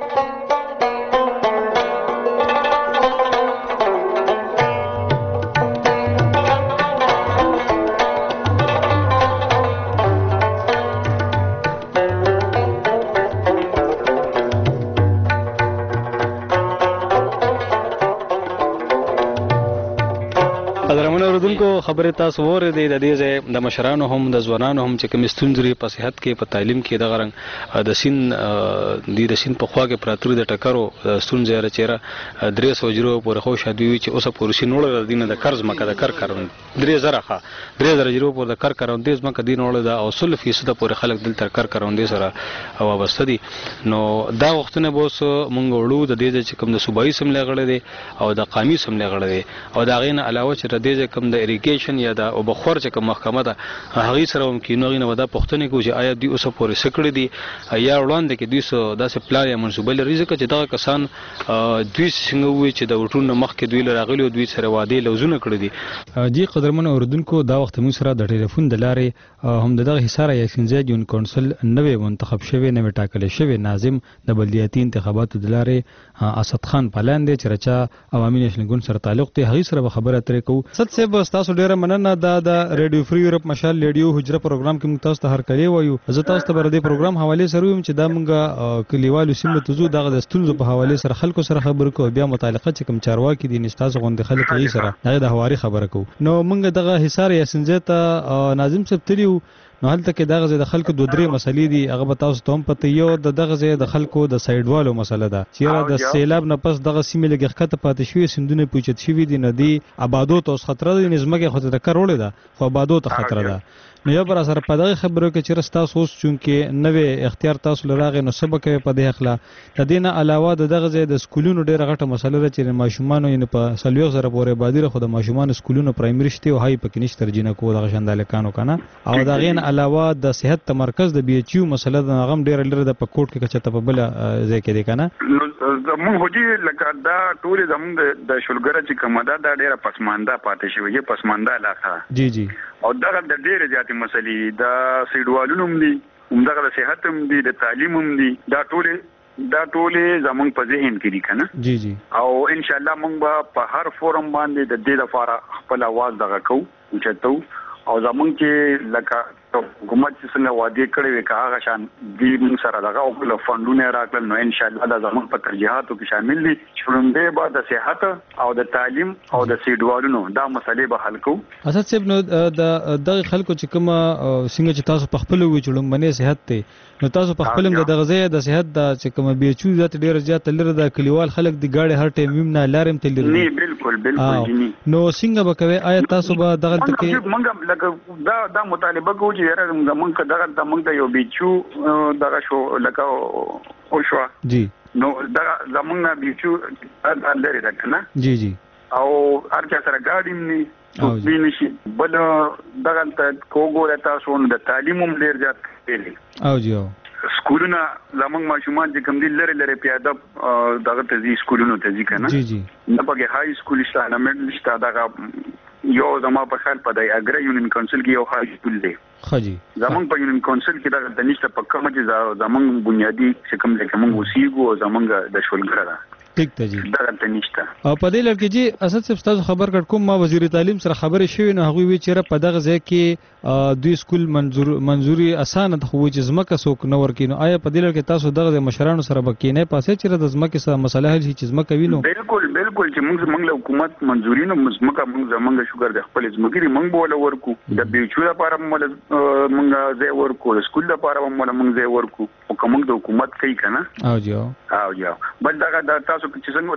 خبره تاسو ورته د دې د مشرانو هم د ځوانانو هم چې کوم ستونزې په صحت کې په تعلیم کې د غرنګ د سین په خوا کې پراتوري د ټکرو ستونزې را چیرې 300 جرو پورې خو شادي وي چې اوسه پورې نوړل دینه د قرض مکه د کار کارون 3000 جرو پورې د کار کارون دې مکه دین وړل دا او 100% پورې خلک دل تر کار کارون دي سره او وابسته دي نو دا وختونه بوس مونږ وړو د دې چې کوم د صوبایي سملې غړې دي او د قومي سملې غړې دي او دا غینه علاوه چې د دې کوم د اریګیشن یا د او بخور چې کوم محکمه ده هغه سره هم کې نوغینه ودا پښتنې کو چې آیا دوی اوسه پورې سکړې دي یا وړاندې کې دوی سو داسې پلان یا منسوبه لري ځکه چې دا کسان دوی څنګه وي چې د وټونو مخ کې دوی لراغلي دوی سره واده لوزونه کړې دي دي قدرمن اوردونکو دا وخت موږ سره د ټلیفون د لارې هم دغه حصار یاسین زید یون کونسل نوې منتخب شوی نوې ټاکل شوی ناظم د بلدیاتي انتخاباتو د لارې اسد خان پالان دی چې رچا عوامي نشنل ګوند سره تعلق دی هغه سره خبره ترې کو ست سه بس تاسو ډیره مننه د ریډیو فری یورپ مشال ریډیو حجره پروګرام کې موږ تاسو ته هر کلی وایو زه تاسو ته بر دې پروګرام حواله سره ویم چې دا موږ کلیوالو سیمه ته زو دغه د ستونزو په حواله سره خلکو سره خبرو کوو بیا متعلقه چې کوم چارواکي دي نستاسو غوند خلک یې سره دغه د حواري خبره کوو نو موږ دغه حصار یاسین زید ته ناظم صاحب تلیو نو هلته کې دغه د خلکو 2-3 مسلې دي هغه به تاسو ته هم پته یو دغه د خلکو د سایډوالو مسله ده چې د سیلاب نه پس دغه سیمه لګ ښکته پاتې شوې سندونه پوچت شوې دي ندی آبادو ته خطر دی نظمګه خو ته کارولې ده خو آبادو ته خطر ده نو یو بر سره په دغه خبرو کې چې رستا سوس چونکې نوې اختیار تاسو لراغې نو سبق په دې اخلا د دینه علاوه دغه د سکولونو ډیره غټه مسله ده چې ماشومان یې په سلوغ زره پورې بادیره خو د ماشومان سکولونو پرایمري شته او هاي پکې نشته ترجینه کو دغه شانداله کانو کنه او دغه علاوه د صحت تمرکز د بي ایچ یو مسله د غم ډیره لري د پکوټ کې کچته په بل ځای کې دی کنه
زمون هوجي لکه دا ټول زمون د شولګره چې کومه دا ډیره پسمانده پاتې شوی یې پسمانده علاقه
جی
او دغه د ډیره زیاتې مسلې د سیډوالونو هم دي همدغه د صحت هم دي د تعلیم هم دي دا ټول زمون په ذهن کې دي کنه
جی
او ان شاء الله موږ به په هر فورم باندې د دې لپاره خپل आवाज دغه کوو چتو او زمون چې لکه حکومت څنګه وعده کړې وي که هغه شان دی موږ سره دغه او له فندونه راکړل نو ان شاء الله دا زموږ په ترجیحاتو کې شامل دي چې لومړی به د صحت او د تعلیم او د سیډوالونو دا مسلې به حل کوو.
اسد صاحب نو د خلکو چې کومه څنګه چې تاسو په خپل وی جوړم باندې صحت ته نو تاسو په خپل د غذای د صحت د چې کومه بیچو ذات ډیر زیات لري د کلیوال خلک د گاډي هر ټیم نه لارم تل لري.
نه بالکل جنی
نو څنګه به کوي آیا تاسو به دغه تکي
موږ لکه دا مطالبه کوو چې زمونږ دغه موږ د یو بیچو دغه شو لکه او شو
جی
نو دا زمونږ بیچو لري ده کنه
جی جی
او هر چا سره ګاډي نه او بینشي بل دغه کوګو تاسو د تعلیم هم ډیر زیات کړي
او جی
سکولونه زمونږ ماشومان چې کوم دي لري پیاده دغه ته ځي سکولونو ته ځي کنه
جی جی
نه پکې هاي سکول شته نه مډل شته دغه یو زما په خیال په د اګری یونین کونسل کې یو هاي سکول دی
خجی
زمونږ په یونین کونسل کې دغه د نشته په کومه چې زمونږ بنیادی چې کوم ځکه موږ وسیګو زمونږ د شولګره ده
ټیک ته جی
دا ته نشته
او په دې لړ کې جی اسد صاحب تاسو خبر کړ کوم ما وزیر تعلیم سره خبرې شوې نو هغه وی چې په دغه ځای کې دوی سکول منزوري اسانه د خو چې زمکه سوک نو ورکینو آیا په دې لړ کې تاسو دغه مشرانو سره بکینه پاسه چې د زمکه سره مسله حل شي چې زمکه وینو
بالکل چې موږ له حکومت منزوري نو زمکه موږ زمونږ شوګر د خپل زمګری موږ بوله ورکو د بیچو لپاره موږ ځای ورکو د سکول لپاره موږ ځای ورکو او کوم د حکومت کوي کنه
او جو
بل دغه تاسو چې څنګه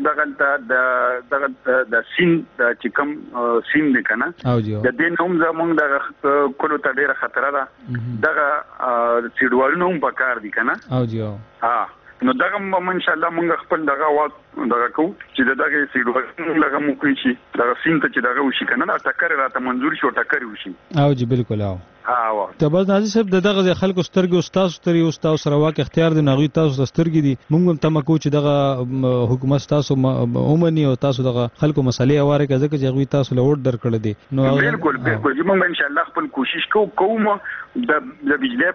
دغه د سین د چکم سین دی کنه د دې نوم زمونږ د کولو ته ډیره خطر ده دغه سیډوالونو هم پکار دي کنه
او جی
نو دغه ان شاء الله موږ خپل دغه دغه کو چې دغه سیډوالونو لغه مو کوي چې دغه سین ته چې دغه وشي کنه دا ټکر راته منزور شو ټکر وشي
او جی بالکل ته بس نازي صاحب دغه خلکو سترګو استاد ستري استاد سره واک اختیار دي نغوي تاسو سترګي دي موږ هم تم کو چې دغه حکومت تاسو اومني او تاسو دغه خلکو مسلې اواره کې ځکه چې غوي تاسو له اور در کړل دي
نو بالکل موږ ان شاء الله خپل کوشش کوم د بجلی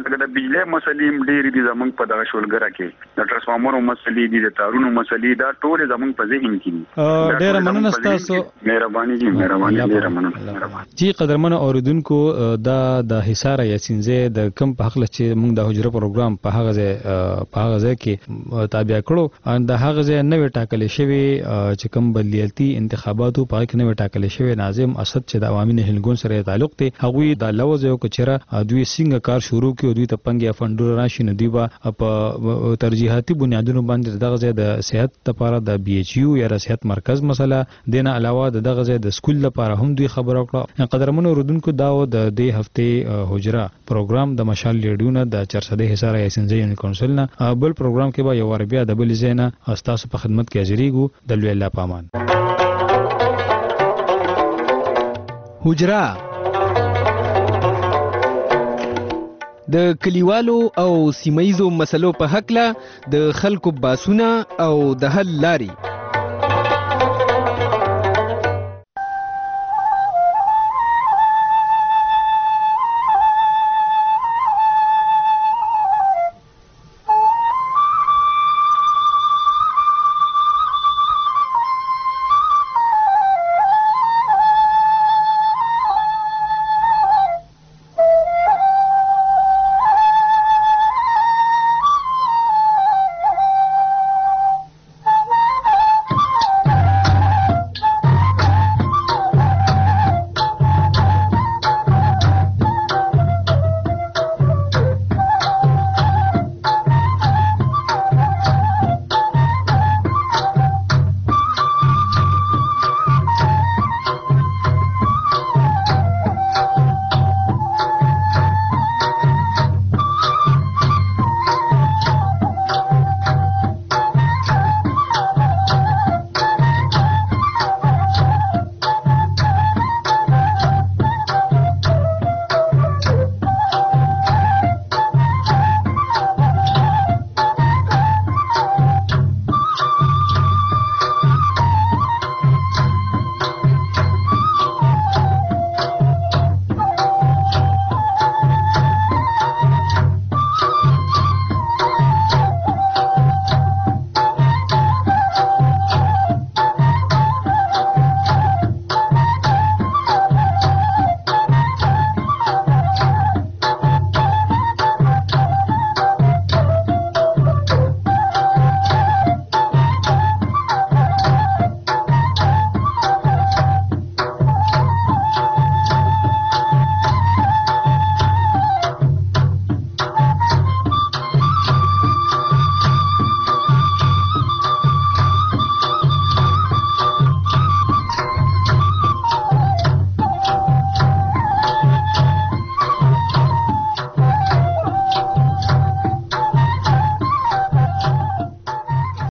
مسلې ډېرې دي زمونږ په دغه شولګره کې د ترانسفارمرو مسلې دي د تارونو مسلې دا ټول زمونږ په ذهن کې دي
ډېر مننه تاسو
مهرباني ډېر مننه
چې قدرمن اوریدونکو دا د حصار یاسینزه د کم په حق چې موږ د حجره پروګرام په هغه ځای کې تابع کړو ان د هغه ځای نوې ټاکل شوی چې کم بلیالتي انتخاباتو په کې نوې ټاکل شوی ناظم اسد چې د عوامي نهلګون سره تعلق دی هغه د لوځ یو کچره دوی څنګه کار شروع کړي دوی ته پنګیا فندونه راشي نه دی په ترجیحاتي بنیادونو باندې دغه ځای د صحت لپاره د بي ایچ یو یا صحت مرکز مسله دینه علاوه دغه ځای د سکول لپاره هم دوی خبر وکړه قدرمن اوریدونکو دا د دې هفته حجره پروګرام د مشال ریډیو نه د 400 حصار یاسینزه یونین کونسل نه بل پروګرام کې به یو ور بیا د بل زینا استاسو په خدمت کې حاضرېګو د لوی الله پامان
حجره د کلیوالو او سیمایزو مسلو په حق له د خلکو باسونه او د حل لاري